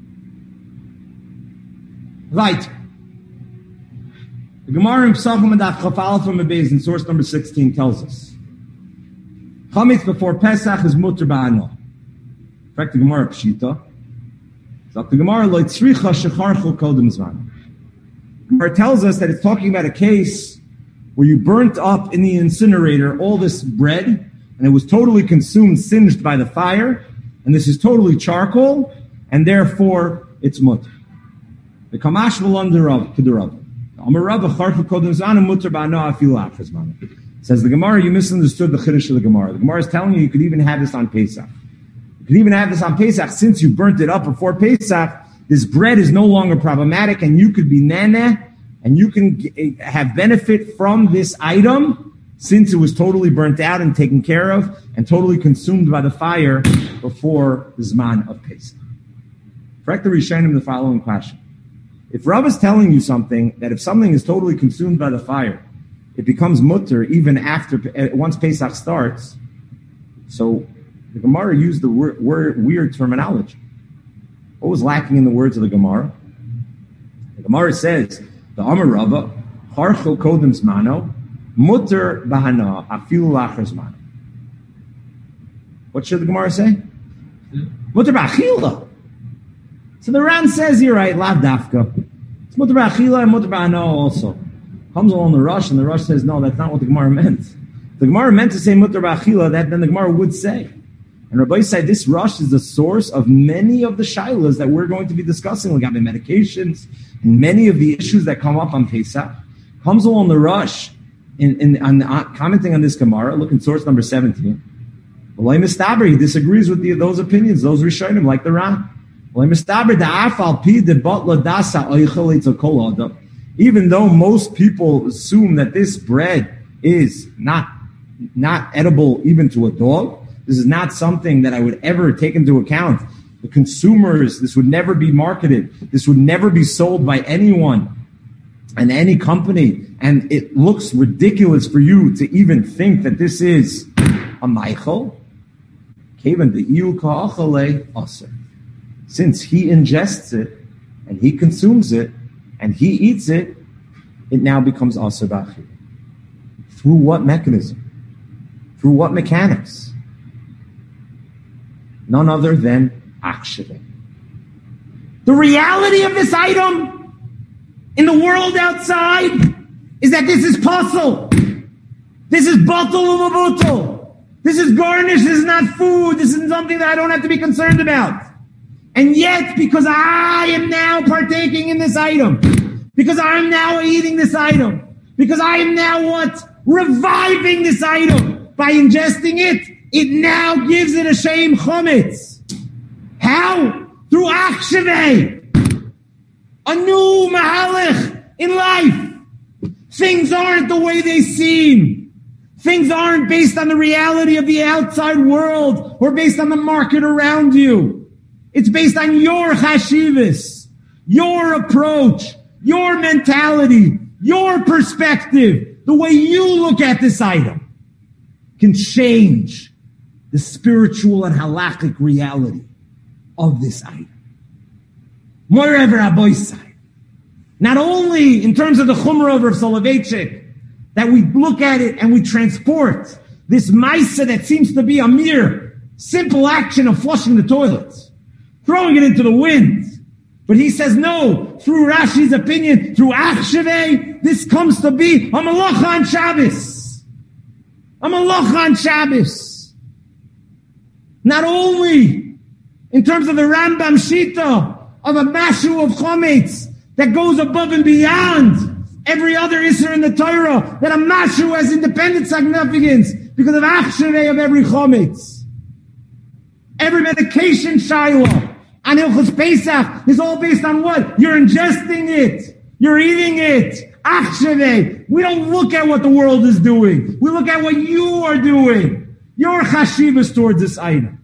Right. The Gemara in Pesachim and Daf Chaf Aleph from Beis in source number 16 tells us chametz before Pesach is mutter ba'ano. In fact, the Gemara Pshita. The Gemara lo tzricha shecharchu kodem zman. Gemara tells us that it's talking about a case where you burnt up in the incinerator all this bread, and it was totally consumed, singed by the fire, and this is totally charcoal, and therefore it's mutter. The Kamash v'lon d'Rav. Amar Rav charchu kodem zman mutter ba'ano afilu achar zman. Says the Gemara, you misunderstood the chiddush of the Gemara. The Gemara is telling you could even have this on Pesach. You could even have this on Pesach since you burnt it up before Pesach. This bread is no longer problematic, and you could be nana, and you can have benefit from this item since it was totally burnt out and taken care of and totally consumed by the fire before the Zman of Pesach. Correct the Rishonim the following question. If Rav is telling you something, that if something is totally consumed by the fire, it becomes mutter even after, once Pesach starts, so the Gemara used the weird terminology. What was lacking in the words of the Gemara? The Gemara says, the Amar Rava, Harcho Kodem Zmano, Mutter Bahana, Afilu Lachar Zmano. What should the Gemara say? Mutter Ba'achila. So the Ran says, you're right, Lav Dafka. It's Mutter Ba'achila and Mutter Bahana also. Comes along the Rush, and the Rush says, no, that's not what the Gemara meant. The Gemara meant to say Mutter Ba'achila, that then the Gemara would say. And Rabbi said this rush is the source of many of the shilas that we're going to be discussing, like having medications and many of the issues that come up on Pesach. Comes along the rush commenting on this Gemara. Look in source number 17. He disagrees with those opinions, those Rishonim, like the Ran. Even though most people assume that this bread is not edible even to a dog, this is not something that I would ever take into account. The consumers, this would never be marketed. This would never be sold by anyone and any company. And it looks ridiculous for you to even think that this is a meichel. Since he ingests it and he consumes it and he eats it, it now becomes aser b'achila. Through what mechanism? Through what mechanics? None other than achshevei. The reality of this item in the world outside is that this is puzzle. This is batul u'mabutul. This is garnish. This is not food. This is something that I don't have to be concerned about. And yet, because I am now partaking in this item, because I am now eating this item, because I am now what? reviving this item by ingesting it, it now gives it a shame chometz. How? Through achshevei. A new mahalach in life. Things aren't the way they seem. Things aren't based on the reality of the outside world or based on the market around you. It's based on your chashivas, your approach, your mentality, your perspective. The way you look at this item can change the spiritual and halakhic reality of this item. Moreover, Aboisai. Not only in terms of the Chumrah of Rav Soloveitchik, that we look at it and we transport this Maisa that seems to be a mere simple action of flushing the toilets, throwing it into the wind. But he says no, through Rashi's opinion, through Achshevei, this comes to be a Malacha on Shabbos. A Malacha on Shabbos. Not only in terms of the Rambam Shita of a Mashu of Chometz that goes above and beyond every other Isser in the Torah, that a Mashu has independent significance because of Achshevei of every Chometz. Every medication Shiloh on Hilchos Pesach is all based on what? You're ingesting it. You're eating it. Achshevei. We don't look at what the world is doing. We look at what you are doing. Your chashivas towards this item.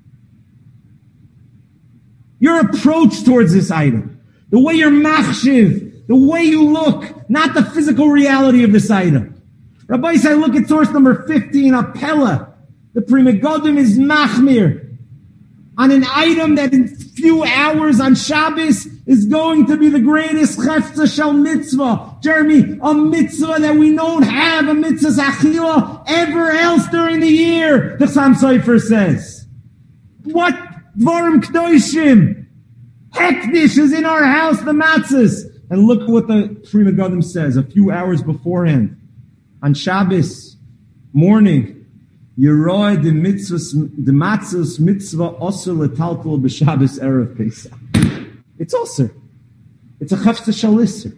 Your approach towards this item. The way you're machshiv. The way you look. Not the physical reality of this item. Rabbi said, look at source number 15, Apella. The Pri Megadim is machmir on an item that in few hours on Shabbos is going to be the greatest chefza shel mitzvah. Jeremy, a mitzvah that we don't have, a mitzvah achila ever else during the year, the Chassam Sofer says. What dvarim kdoshim, hektish is in our house, the matzahs. And look what the Pri Megadim says a few hours beforehand. On Shabbos morning, Yeroy the matzahs mitzvah osur letaltal b'Shabbos erev Pesach. It's osur. It's a chafza shel isser.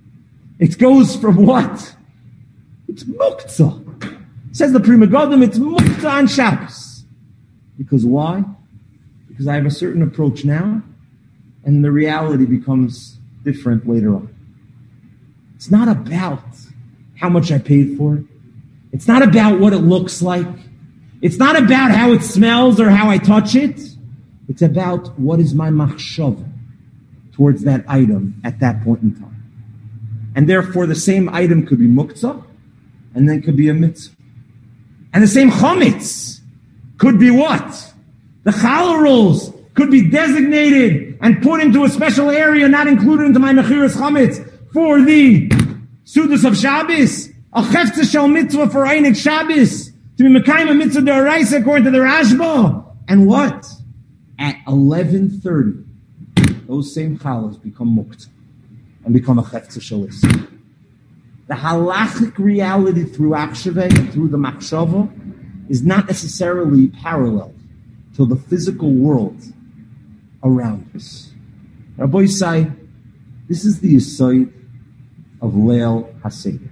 It goes from what? It's muktzah. Says the Pri Megadim, it's muktzah on Shabbos. Because why? Because I have a certain approach now, and the reality becomes different later on. It's not about how much I paid for it. It's not about what it looks like. It's not about how it smells or how I touch it. It's about what is my machshava towards that item at that point in time. And therefore, the same item could be muktzah, and then could be a mitzvah. And the same chometz could be what? The challah rolls could be designated and put into a special area, not included into my mechiras chometz, for the Sudas of Shabbos. A chefza shel mitzvah for Einik Shabbos, to be mekayim a mitzvah d'oraisa according to the Rashba. And what? At 11:30, those same challahs become muktzah and become a chefza shel isser. The halachic reality through Achshevei and through the machshava is not necessarily parallel to the physical world around us. Rabbi Yisai, this is the yesod of Leil HaSeder.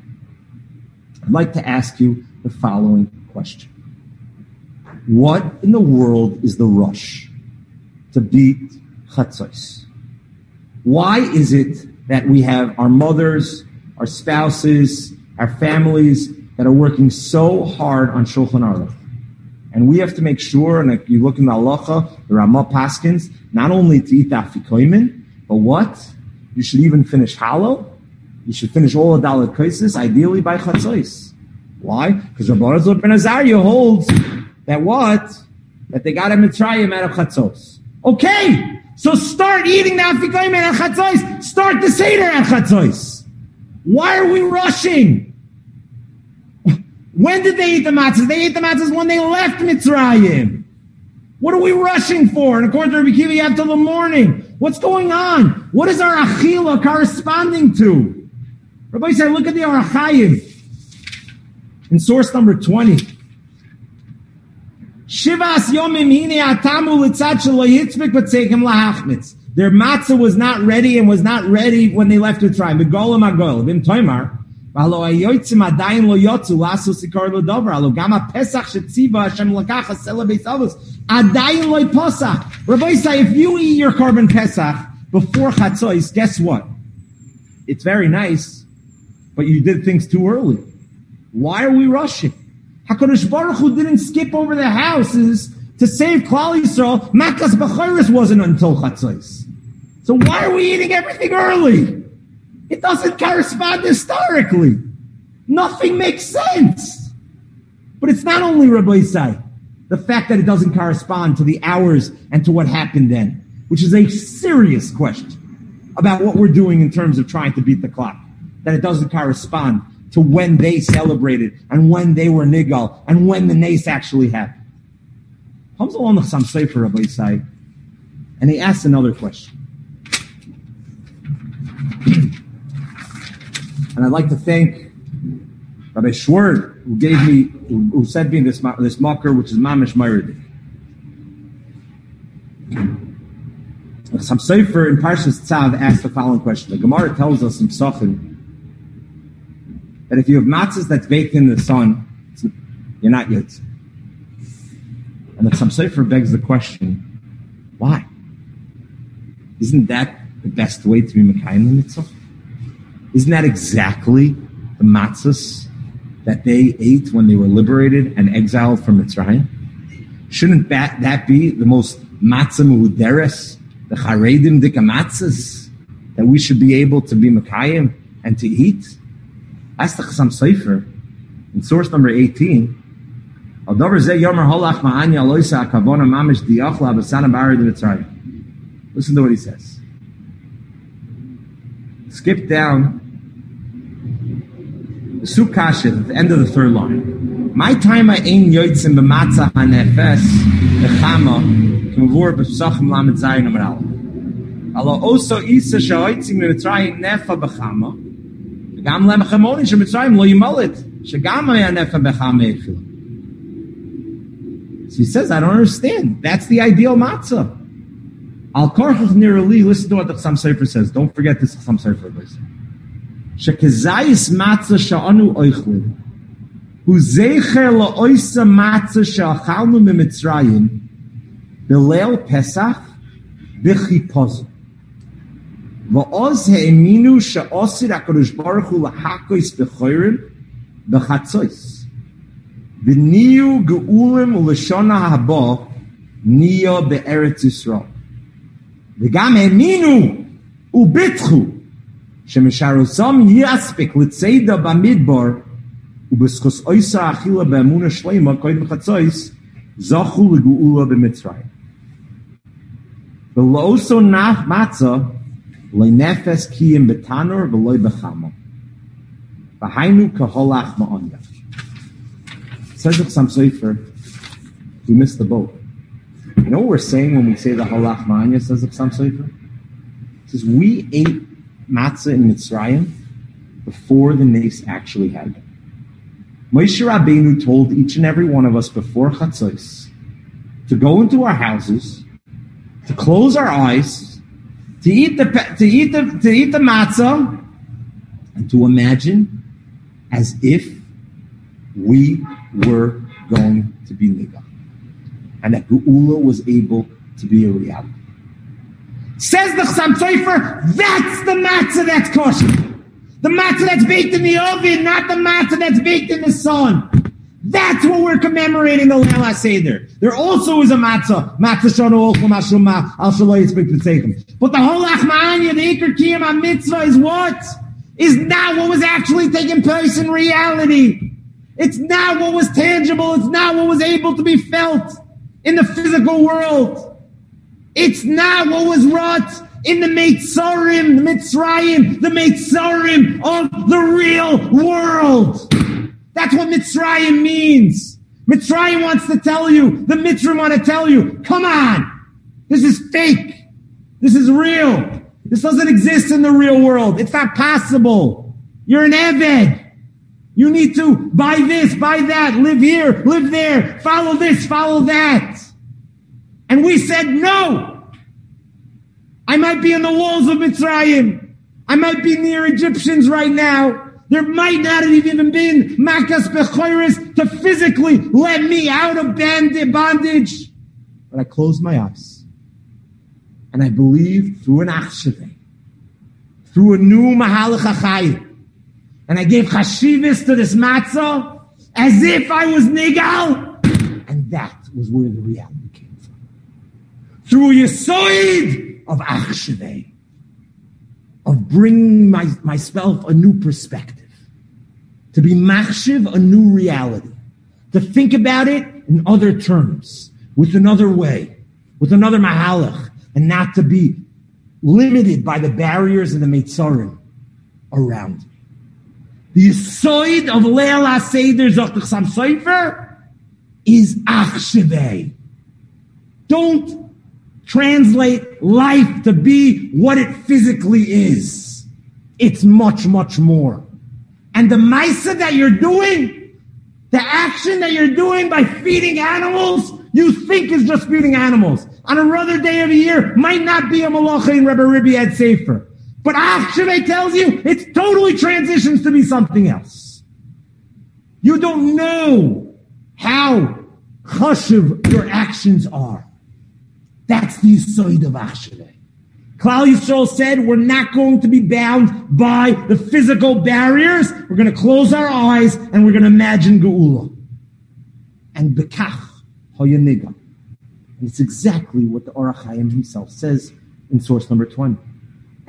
I'd like to ask you the following question. What in the world is the rush to beat Chatzos? Why is it that we have our mothers, our spouses, our families that are working so hard on Shulchan Aruch? And we have to make sure, and if you look in the halacha, the Ramah Paskins, not only to eat the afikoimin, but what? You should even finish Hallel. You should finish all the Dalet Kaisis, ideally by Chatzos. Why? Because Rabbi Elazar ben Azariah holds that what? That they got a Mitzrayim out of Chatzos. Okay, so start eating the Afikoim at Chatzos. Start the Seder at Chatzos. Why are we rushing? When did they eat the matzahs? They ate the matzahs when they left Mitzrayim. What are we rushing for? And according to Rabbi Kiva, you have till the morning. What's going on? What is our achila corresponding to? Rabbi said, look at the Orach Chayim in source number 20. Shivas yomim hine atamu litzad shelo yitzbek v'tzeikim lahachmitz. Their matzah was not ready and was not ready when they left Mitzrayim. Begolam agol. Bim toimar. והלא היוצאים עדיין לא יוצאו לעשו סיקור לדובר, הלא גם הפסח שציווה השם לקח הסלע בית אבוס, עדיין לא יפסח. Rabbi say, if you eat your korban pesach before Chatzos, guess what? It's very nice, but you did things too early. Why are we rushing? HaKadosh Baruch Hu didn't skip over the houses to save Klal Yisrael. Makas B'chayris wasn't until Chatzos. So why are we eating everything early? It doesn't correspond historically. Nothing makes sense. But it's not only Rabbi Isai, the fact that it doesn't correspond to the hours and to what happened then, which is a serious question about what we're doing in terms of trying to beat the clock, that it doesn't correspond to when they celebrated and when they were nigal and when the nace actually happened. Comes along the Chassam Sofer, Rabbi Isai, and he asks another question. And I'd like to thank Rabbi Schwerd, who sent me this marker, which is Mamish Mayrid. Chassam Sofer in Parshas Tzav asked the following question. The Gemara tells us in Psachim that if you have matzahs that's baked in the sun, you're not yotze. And the Chassam Sofer begs the question, why? Isn't that the best way to be Mekayim the mitzvah? Isn't that exactly the matzahs that they ate when they were liberated and exiled from Mitzrayim? Shouldn't that be the most matzah muhuderes, the charedim dika matzahs, that we should be able to be Mekayim and to eat? That's the Chassam Sofer in source number 18. Listen to what he says. Skip down the Sukkah at the end of the third line. My time I ain yoitzim b'matzah hanefes b'chama k'mavur b'psachim lamed zayin amar aleph. Alo oso isa shehoitzim b'mitzrayim nefa b'chama v'gam lemechamoni shemitzrayim lo yimalit shegam haya nefa b'chama echila. So he says, I don't understand. That's the ideal matzah. Al Korchach Nirali, listen to what the Chassam Sofer says. Don't forget this Chassam Sofer. Shekezayis matzah sha'anu oichlin, hu zeicher la'oisa matzah sha'achalnu mimitzrayim, b'leil pesach, b'chipozu. Va'oz he'eminu sha'osir HaKadosh Baruch Hu lahakois b'choyrim, b'chatzois. V'niyu ge'ulim u'leshona haba, niyo be'eretz Yisrael. וגם האמינו וביטחו שמשרוסם יספיק לצדה במדבר ובזכות עושה האכילה באמונה שלמה קודם בחצויס זכו לגאולה במצרים. ולא עושו מצה לא נפש קיים בתנור ולא בחמה. והיינו כהולך מעוניה. Says the Chassam Sofer, we missed the boat. You know what we're saying when we say the halach ma'anya, says the Chassam Sofer? It says, we ate matzah in Mitzrayim before the nace actually happened. Moshe Rabbeinu told each and every one of us before Chatzos to go into our houses, to close our eyes, to eat the matzah, and to imagine as if we were going to be nigah. And that Geula was able to be a reality. Says the Chassam Sofer, that's the matzah that's kosher. The matzah that's baked in the oven, not the matzah that's baked in the sun. That's what we're commemorating the Leil HaSeder. There also is a matzah shano olchum hashuma al shaloi yitzbik b'tzeichem. But the whole achma'anya, the ikar kiyam ha-mitzvah is what? Is not what was actually taking place in reality. It's not what was tangible. It's not what was able to be felt in the physical world. It's not what was wrought in the Mitzrayim of the real world. That's what Mitzrayim means. Mitzrayim wants to tell you, the Mitzrayim want to tell you, come on, this is fake. This is real. This doesn't exist in the real world. It's not possible. You're an Eved. You need to buy this, buy that, live here, live there, follow this, follow that. And we said no. I might be in the walls of Mitzrayim. I might be near Egyptians right now. There might not have even been makas bechoros to physically let me out of bondage. But I closed my eyes. And I believed through an achshave, through a new mahalach hachayim. And I gave chashivas to this matzah as if I was nigal. And that was where the reality came from. Through a yesoid of achshave, of bringing myself a new perspective, to be machshiv, a new reality, to think about it in other terms, with another way, with another mahalach, and not to be limited by the barriers and the meitzarim around me. The yisoid of Leil HaSeder Zoch Sam Sofer is achshevei. Don't translate life to be what it physically is. It's much, much more. And the maisa that you're doing, the action that you're doing by feeding animals, you think is just feeding animals. On another day of the year, might not be a malacha in Rebbe Ribbi at Sefer. But Achshevei tells you it totally transitions to be something else. You don't know how chashuv your actions are. That's the yisoid of Achshevei. Klal Yisrael said we're not going to be bound by the physical barriers. We're going to close our eyes and we're going to imagine Geula. And bekach hayaniga. And it's exactly what the Orach Chaim himself says in source number 20. The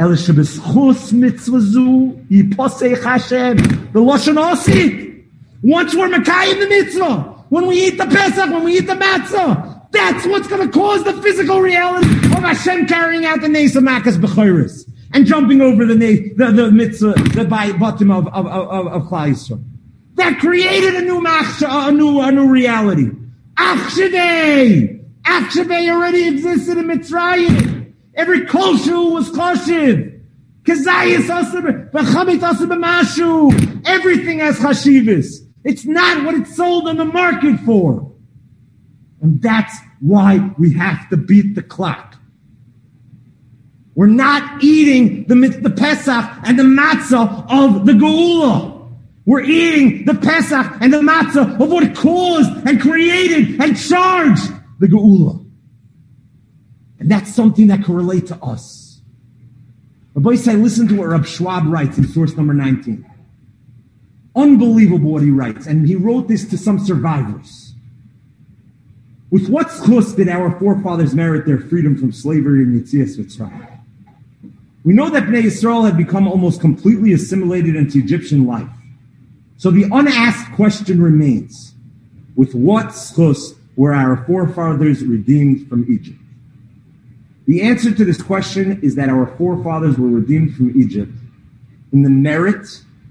Lashon Osid. Once we're Mekayim the mitzvah, when we eat the Pesach, when we eat the matzah, that's what's going to cause the physical reality of Hashem carrying out the Nes of Makas Bechoros and jumping over the mitzvah, the bottom of Klal Yisrael. That created a new reality. Achshevei. Achshevei already existed in Mitzrayim. Every kosher was kosher. Kazayis asur, v'chamit asur b'mashu. Everything has chashivas. It's not what it's sold on the market for. And that's why we have to beat the clock. We're not eating the Pesach and the matzah of the Geula. We're eating the Pesach and the matzah of what caused and created and charged the Geula. And that's something that can relate to us. Rabbi Yisai, listen to what Rab Schwab writes in source number 19. Unbelievable what he writes. And he wrote this to some survivors. With what zchus did our forefathers merit their freedom from slavery in Yetzias Mitzrayim? We know that Bnei Yisrael had become almost completely assimilated into Egyptian life. So the unasked question remains, with what zchus were our forefathers redeemed from Egypt? The answer to this question is that our forefathers were redeemed from Egypt in the merit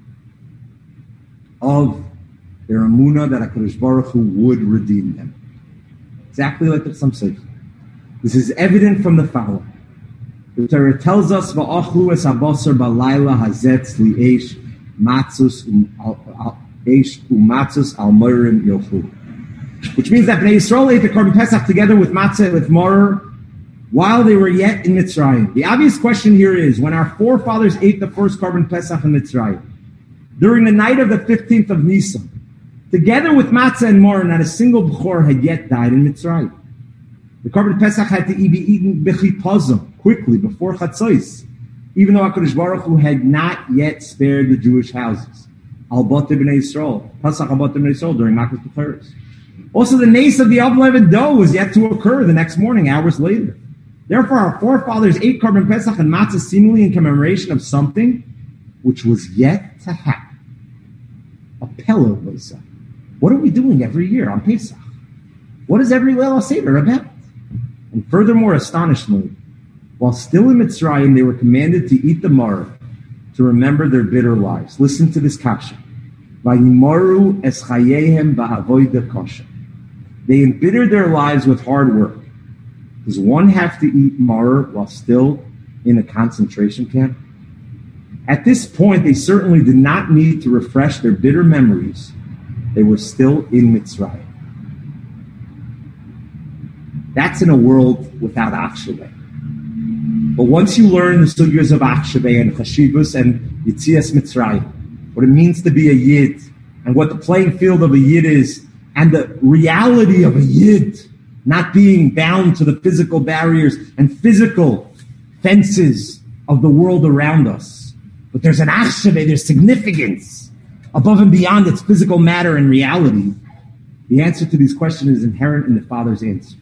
of their emunah that HaKadosh Baruch Hu would redeem them. Exactly like the Psalm says. This is evident from the following. The Torah tells us, "Va'achlu es habasar balayla hazetz li'esh matzus esh umatzus al morim yochlu," which means that Bnei Yisrael ate the Korban Pesach together with matzah with morer while they were yet in Mitzrayim. The obvious question here is, when our forefathers ate the first Korban Pesach in Mitzrayim, during the night of the 15th of Nisan, together with matzah and morer, not a single b'chor had yet died in Mitzrayim. The Korban Pesach had to be eaten b'chipazim, quickly, before Chatzos, even though HaKadosh Baruch Hu had not yet spared the Jewish houses. Al Bate B'nai Yisrael, Pesach Al Bate B'nai Yisrael, during Makas Bechoros. Also, the nace of the unleavened dough was yet to occur the next morning, hours later. Therefore, our forefathers ate Korban Pesach and matzah seemingly in commemoration of something which was yet to happen. A Pelo Pesach. What are we doing every year on Pesach? What is every Leil HaSeder about? And furthermore, astonishingly, while still in Mitzrayim, they were commanded to eat the maror, to remember their bitter lives. Listen to this kasha. Vayimaru es chayehem ba'avoda kasha. They embittered their lives with hard work. Does one have to eat maror while still in a concentration camp? At this point, they certainly did not need to refresh their bitter memories. They were still in Mitzrayim. That's in a world without Achshevei. But once you learn the sugyas of Achshevei and Chashivus and Yetzias Mitzrayim, what it means to be a Yid, and what the playing field of a Yid is, and the reality of a Yid, not being bound to the physical barriers and physical fences of the world around us. But there's an achshave, there's significance above and beyond its physical matter and reality. The answer to these questions is inherent in the Father's answer.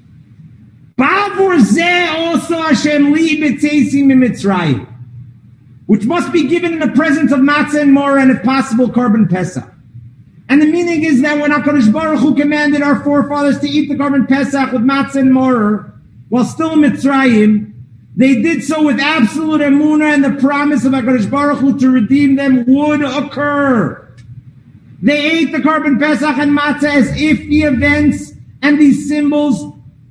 Which must be given in the presence of matzah and maror, and if possible, korban pesach. And the meaning is that when HaKadosh Baruch Hu commanded our forefathers to eat the korban pesach with matzah and maror, while still in Mitzrayim, they did so with absolute emunah, and the promise of HaKadosh Baruch Hu to redeem them would occur. They ate the korban pesach and matzah as if the events and these symbols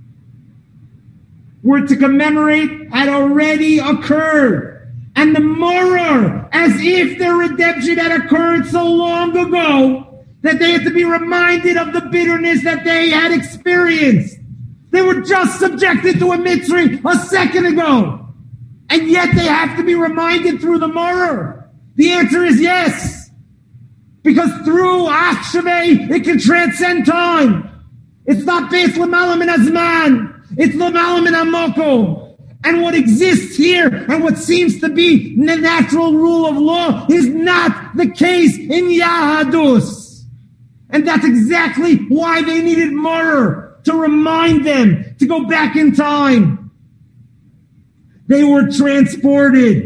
were to commemorate had already occurred. And the maror, as if their redemption had occurred so long ago that they had to be reminded of the bitterness that they had experienced. They were just subjected to a mitzri a second ago. And yet they have to be reminded through the maror. The answer is yes. Because through achshave, it can transcend time. It's not based l'malam min hazman. It's l'malam min hamokom. And what exists here and what seems to be the natural rule of law is not the case in Yahadus. And that's exactly why they needed maror, to remind them to go back in time. They were transported.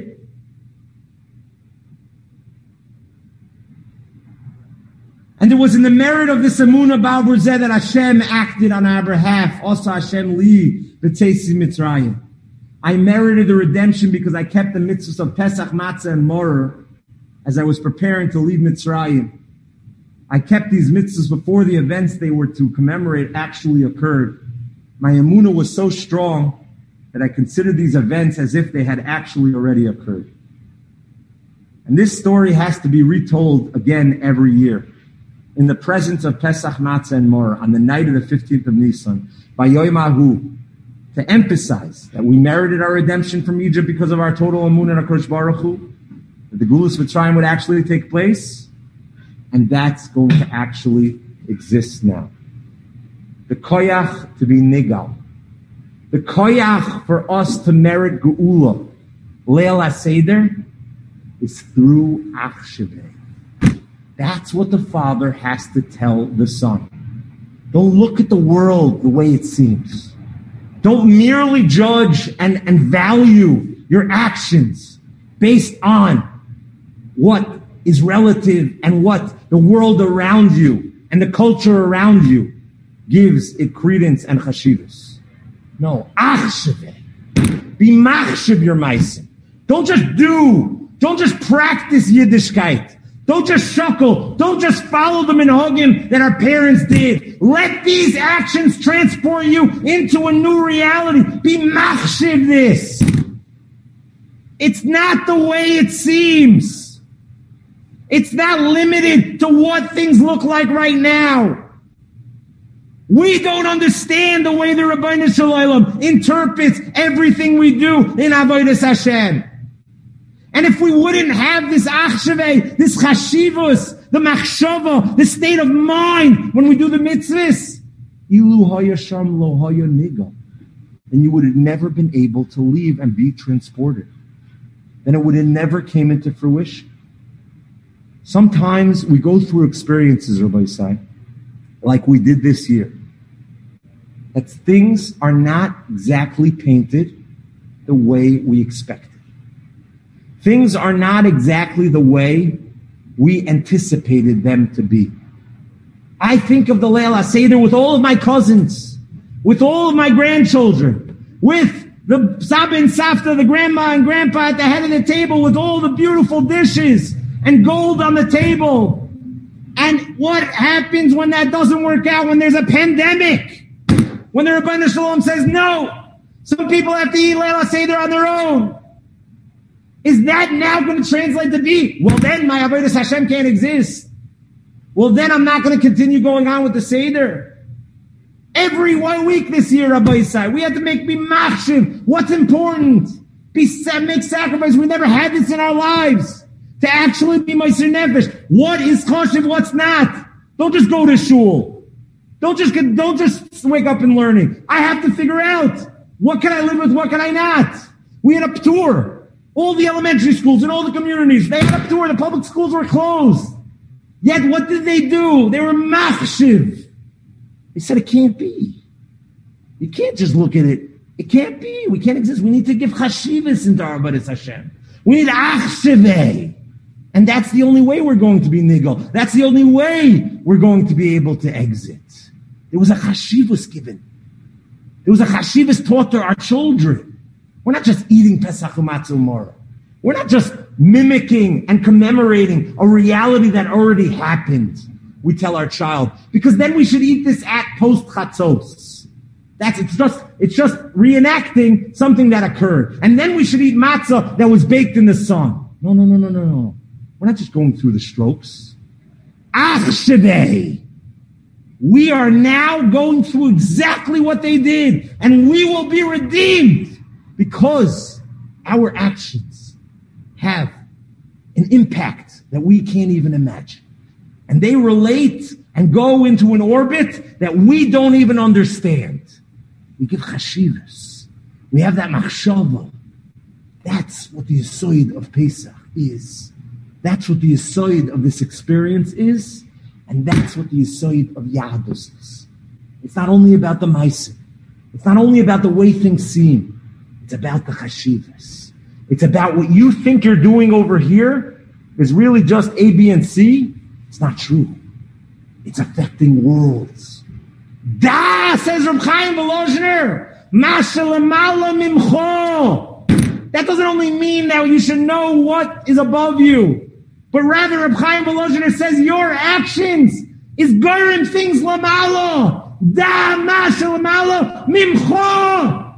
And it was in the merit of this emunah ba'al burzeh that Hashem acted on our behalf. Also Hashem li b'tzeisi Mitzrayim. I merited the redemption because I kept the mitzvahs of Pesach, Matzah, and Maror as I was preparing to leave Mitzrayim. I kept these mitzvahs before the events they were to commemorate actually occurred. My emunah was so strong that I considered these events as if they had actually already occurred. And this story has to be retold again every year. In the presence of Pesach, Matzah, and Maror, on the night of the 15th of Nisan, by Yom Ahu, to emphasize that we merited our redemption from Egypt because of our total emunah in HaKadosh Baruch Hu, that the Gulus Mitzrayim would actually take place, and that's going to actually exist now. The koyach to be nigal. The koyach for us to merit Geula, Leil HaSeder, is through achshave. That's what the Father has to tell the Son. Don't look at the world the way it seems. Don't merely judge and value your actions based on what is relative and what the world around you and the culture around you gives it credence and chashivas. No, achshave. Be machshav your meisim. Don't just do. Don't just practice Yiddishkeit. Don't just shuckle. Don't just follow the minhagim that our parents did. Let these actions transport you into a new reality. Be machshiv this. It's not the way it seems. It's not limited to what things look like right now. We don't understand the way the Rabbeinu Shalom interprets everything we do in Avodas Hashem. And if we wouldn't have this achshave, this chashivus, the machshava, the state of mind when we do the mitzvahs, ilu haya sham lo haya nigal, then you would have never been able to leave and be transported. Then it would have never came into fruition. Sometimes we go through experiences, Rabbi Isai, like we did this year, that things are not exactly painted the way we expected. Things are not exactly the way we anticipated them to be. I think of the Leil HaSeder with all of my cousins, with all of my grandchildren, with the Saba and Savta, the grandma and grandpa at the head of the table with all the beautiful dishes and gold on the table. And what happens when that doesn't work out, when there's a pandemic? When the Rabbeinu Shalom says no, some people have to eat Leil HaSeder on their own. Is that now going to translate to be, well then my Avodas Hashem can't exist. Well then I'm not going to continue going on with the Seder. Every 1 week this year, Rabbi Isai, we had to make machshiv. What's important? Make sacrifice. We never had this in our lives. To actually be Meiser Nefesh. What is chashiv, what's not? Don't just go to shul. Don't just wake up and learning. I have to figure out, what can I live with, what can I not? We had a tour. All the elementary schools in all the communities, they had a tour. The public schools were closed. Yet what did they do? They were machshiv. They said it can't be. You can't just look at it. It can't be. We can't exist. We need to give chashivas into our Avodas Hashem. We need achshivei. And that's the only way we're going to be nigel. That's the only way we're going to be able to exit. There was a chashivas given. There was a chashivas taught to our children. We're not just eating Pesach U'Matzah U'Morah. We're not just mimicking and commemorating a reality that already happened. We tell our child, because then we should eat this at post chatzos. It's just reenacting something that occurred. And then we should eat matzah that was baked in the sun. No. We're not just going through the strokes. Achshevei. We are now going through exactly what they did. And we will be redeemed because our actions have an impact that we can't even imagine. And they relate and go into an orbit that we don't even understand. We give chashivas. We have that machshava. That's what the yesod of Pesach is. That's what the yesod of this experience is. And that's what the yesod of Yahadus is. It's not only about the ma'asim. It's not only about the way things seem. It's about the chashivas. It's about what you think you're doing over here is really just A, B, and C. It's not true. It's affecting worlds. Da, says Reb Chaim Volozhner, Masha lemala mimcho. That doesn't only mean that you should know what is above you, but rather Reb Chaim Volozhner says your actions is gorim things lamala. Da, Masha lemala mimcho.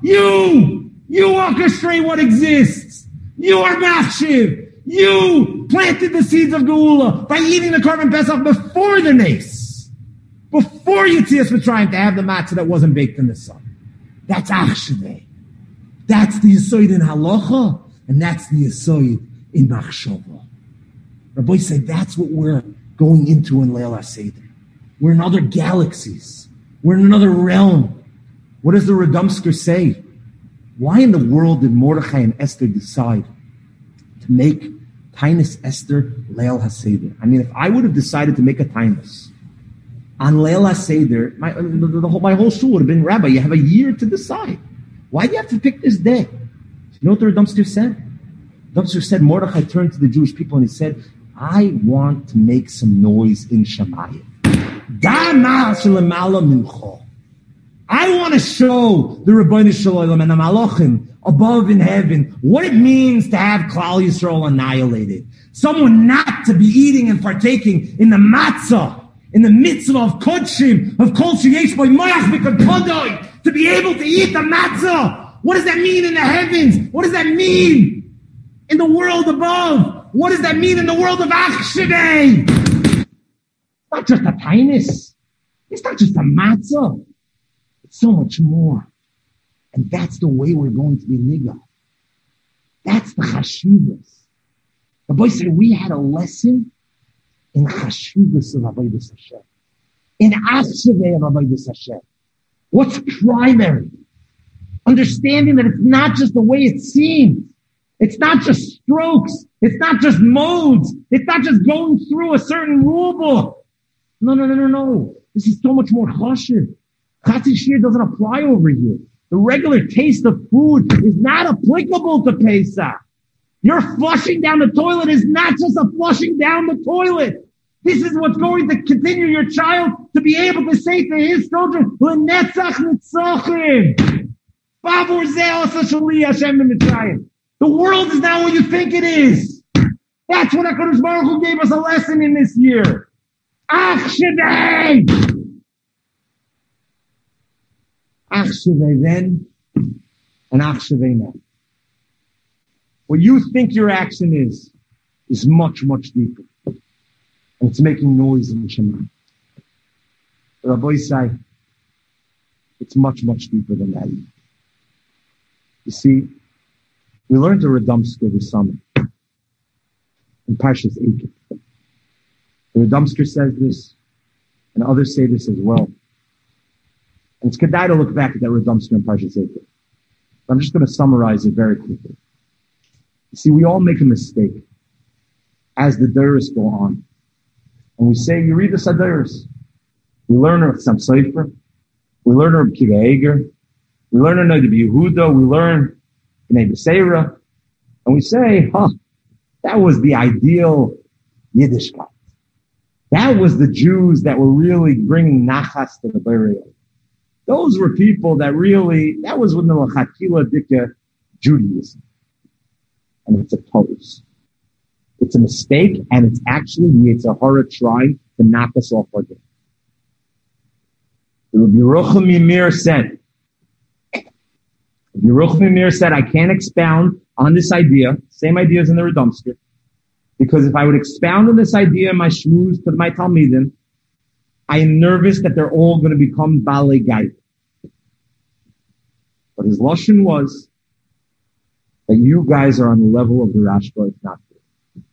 You orchestrate what exists. You are machshiv. You planted the seeds of Geula by eating the Korban Pesach before the Nes. Before Yetzias Mitzrayim to have the matzah that wasn't baked in the sun. That's Achshevei. That's the Yesod in Halacha, and that's the Yesod in Machshava. Rabbi said that's what we're going into in Leil HaSeder. We're in other galaxies. We're in another realm. What does the Radomsker say? Why in the world did Mordechai and Esther decide to make Tainus Esther Leil HaSeder? I mean, if I would have decided to make a Tainus on Leil HaSeder, my whole shul would have been, Rabbi, you have a year to decide. Why do you have to pick this day? You know what the Radomsker said? The Radomsker said, Mordechai turned to the Jewish people and he said, I want to make some noise in Shamayim. I want to show the Rebbeinu Shalom and the Malachim above in heaven what it means to have Klal Yisrael annihilated. Someone not to be eating and partaking in the matzah, in the mitzvah of Kodshim, of Kol Sheyesh Bo Moach B'Kodoi, to be able to eat the matzah. What does that mean in the heavens? What does that mean in the world above? What does that mean in the world of Achshevei? It's not just a tainus. It's not just a matzah. It's so much more. And that's the way we're going to be nigal. That's the chashivas. The boy said we had a lesson in chashivas of Avodas Hashem. In achshevei of Avodas Hashem. What's primary? Understanding that it's not just the way it seems. It's not just strokes. It's not just modes. It's not just going through a certain rule book. No. This is so much more chashiv. Chatzi Shir doesn't apply over here. The regular taste of food is not applicable to Pesach. Your flushing down the toilet is not just a flushing down the toilet. This is what's going to continue your child to be able to say to his children, L'netzach nitzachim. Bavur zeh asa shali Hashem b'Mitzrayim. The world is not what you think it is. That's what HaKadosh Baruch Hu gave us a lesson in this year. Achshevei. Achshevei then, and Achshevei now. What you think your action is much, much deeper. And it's making noise in the Shema. The Rabbi say, it's much, much deeper than that. You see, we learned the Radomsker this summer. The in Parshas Eikev. The Radomsker says this, and others say this as well. And it's kedai to look back at that Radomsker in Parshas Eikev. I'm just going to summarize it very quickly. You see, we all make a mistake as the Deiros go on. And we say, you read the Sadeiros. We learn of Sam Sefer. We learn of Kiva Eger. We learn of Noda Yehuda. We learn in Beseira. And we say, that was the ideal Yiddishkeit. That was the Jews that were really bringing nachas to the burial. Those were people that really, that was when the L'chatchila Dika Judaism. And it's a pose. It's a mistake, and it's actually the Yetzer Hara trying to knock us off our game. Rabbi Yerucham Yemir said, I can't expound on this idea, same idea as in the Radomsker, because if I would expound on this idea in my shmuz to my Talmidim, I am nervous that they're all going to become Balei Gaid. But his lashon was that you guys are on the level of the Rashba, if not good.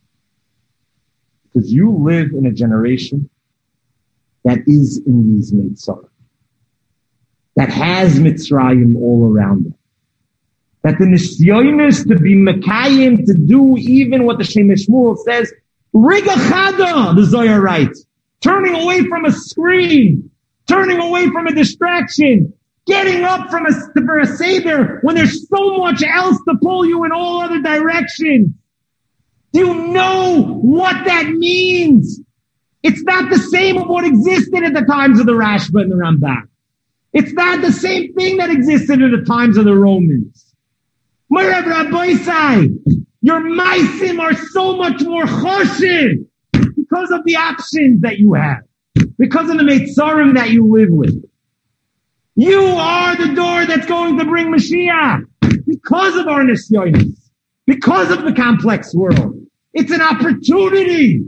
Because you live in a generation that is in these Mitzvah, that has Mitzrayim all around them. That the nisyonis to be Mekayim, to do even what the Shemesh Shmuel says, Riga Chada, the Zohar writes, turning away from a screen, turning away from a distraction, getting up for a Seder when there's so much else to pull you in all other directions. Do you know what that means? It's not the same of what existed at the times of the Rashba and the Rambam. It's not the same thing that existed at the times of the Romans. Merav Rabbeisai, your maisim are so much more choshev because of the options that you have, because of the Meitzarim that you live with. You are the door that's going to bring Mashiach because of our nisyonis, because of the complex world. It's an opportunity.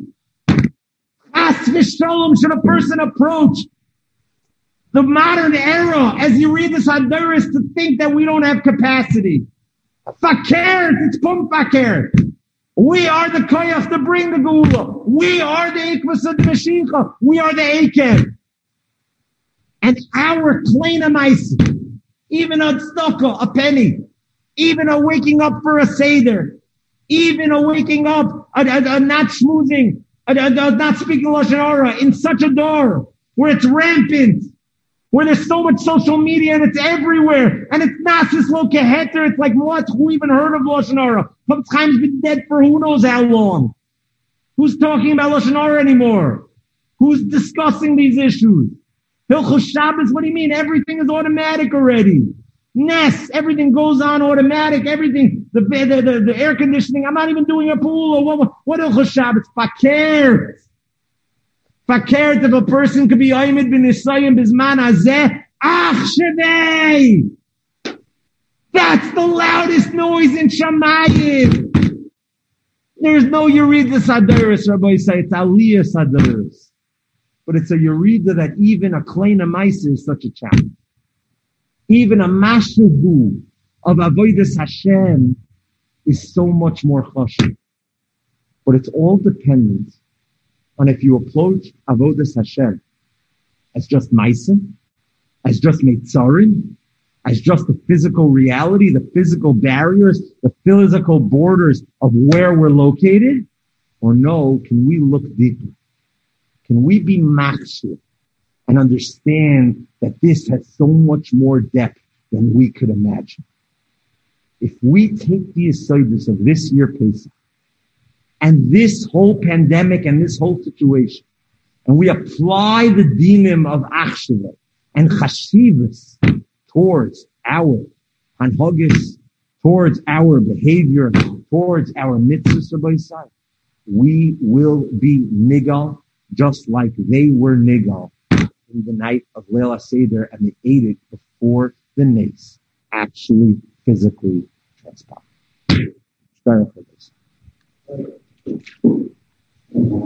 As v'shalom should a person approach the modern era as you read this Hadeiros to think that we don't have capacity. Fakir, it's pum fakir. We are the koyach to bring the Geula. We are the ikvus of the Mashiach. We are the Eikev. And our kleina ma'asim, even a tzedakah, a penny, even a waking up for a seder, even a waking up, a not schmoozing, not speaking Lashon Hara in such a door where it's rampant, where there's so much social media and it's everywhere, and it's nasis lo keheter. It's like, what? Who even heard of Lashon Hara? Chaim's been dead for who knows how long. Who's talking about Lashon Hara anymore? Who's discussing these issues? Hilchos Shabbos, what do you mean? Everything is automatic already. Ness, everything goes on automatic, everything, the air conditioning, I'm not even doing a pool or what Hilchos Shabbos? Fakir. Fakir, if a person could be Aymed bin Yisayim Bizman Hazeh, Ach Shevei. That's the loudest noise in Shamayim. There's no Yerida Sadeiros, Rabbi say, it's Aliyah Sadeiros. But it's a Yerida that even a Kleina Maisa is such a challenge. Even a Mashubu of Avodas Hashem is so much more chashuv. But it's all dependent on if you approach Avodas Hashem as just Maisa, as just Meitzarim, as just the physical reality, the physical barriers, the physical borders of where we're located, or no, can we look deeper? Can we be machshir and understand that this has so much more depth than we could imagine? If we take the aside of this year Pesach and this whole pandemic and this whole situation, and we apply the dinim of achshava and chashivas towards our hanhagis, towards our behavior, towards our mitzvahs, we will be nigal just like they were nigal in the night of Leila Seder, and they ate it before the nace actually physically transpired.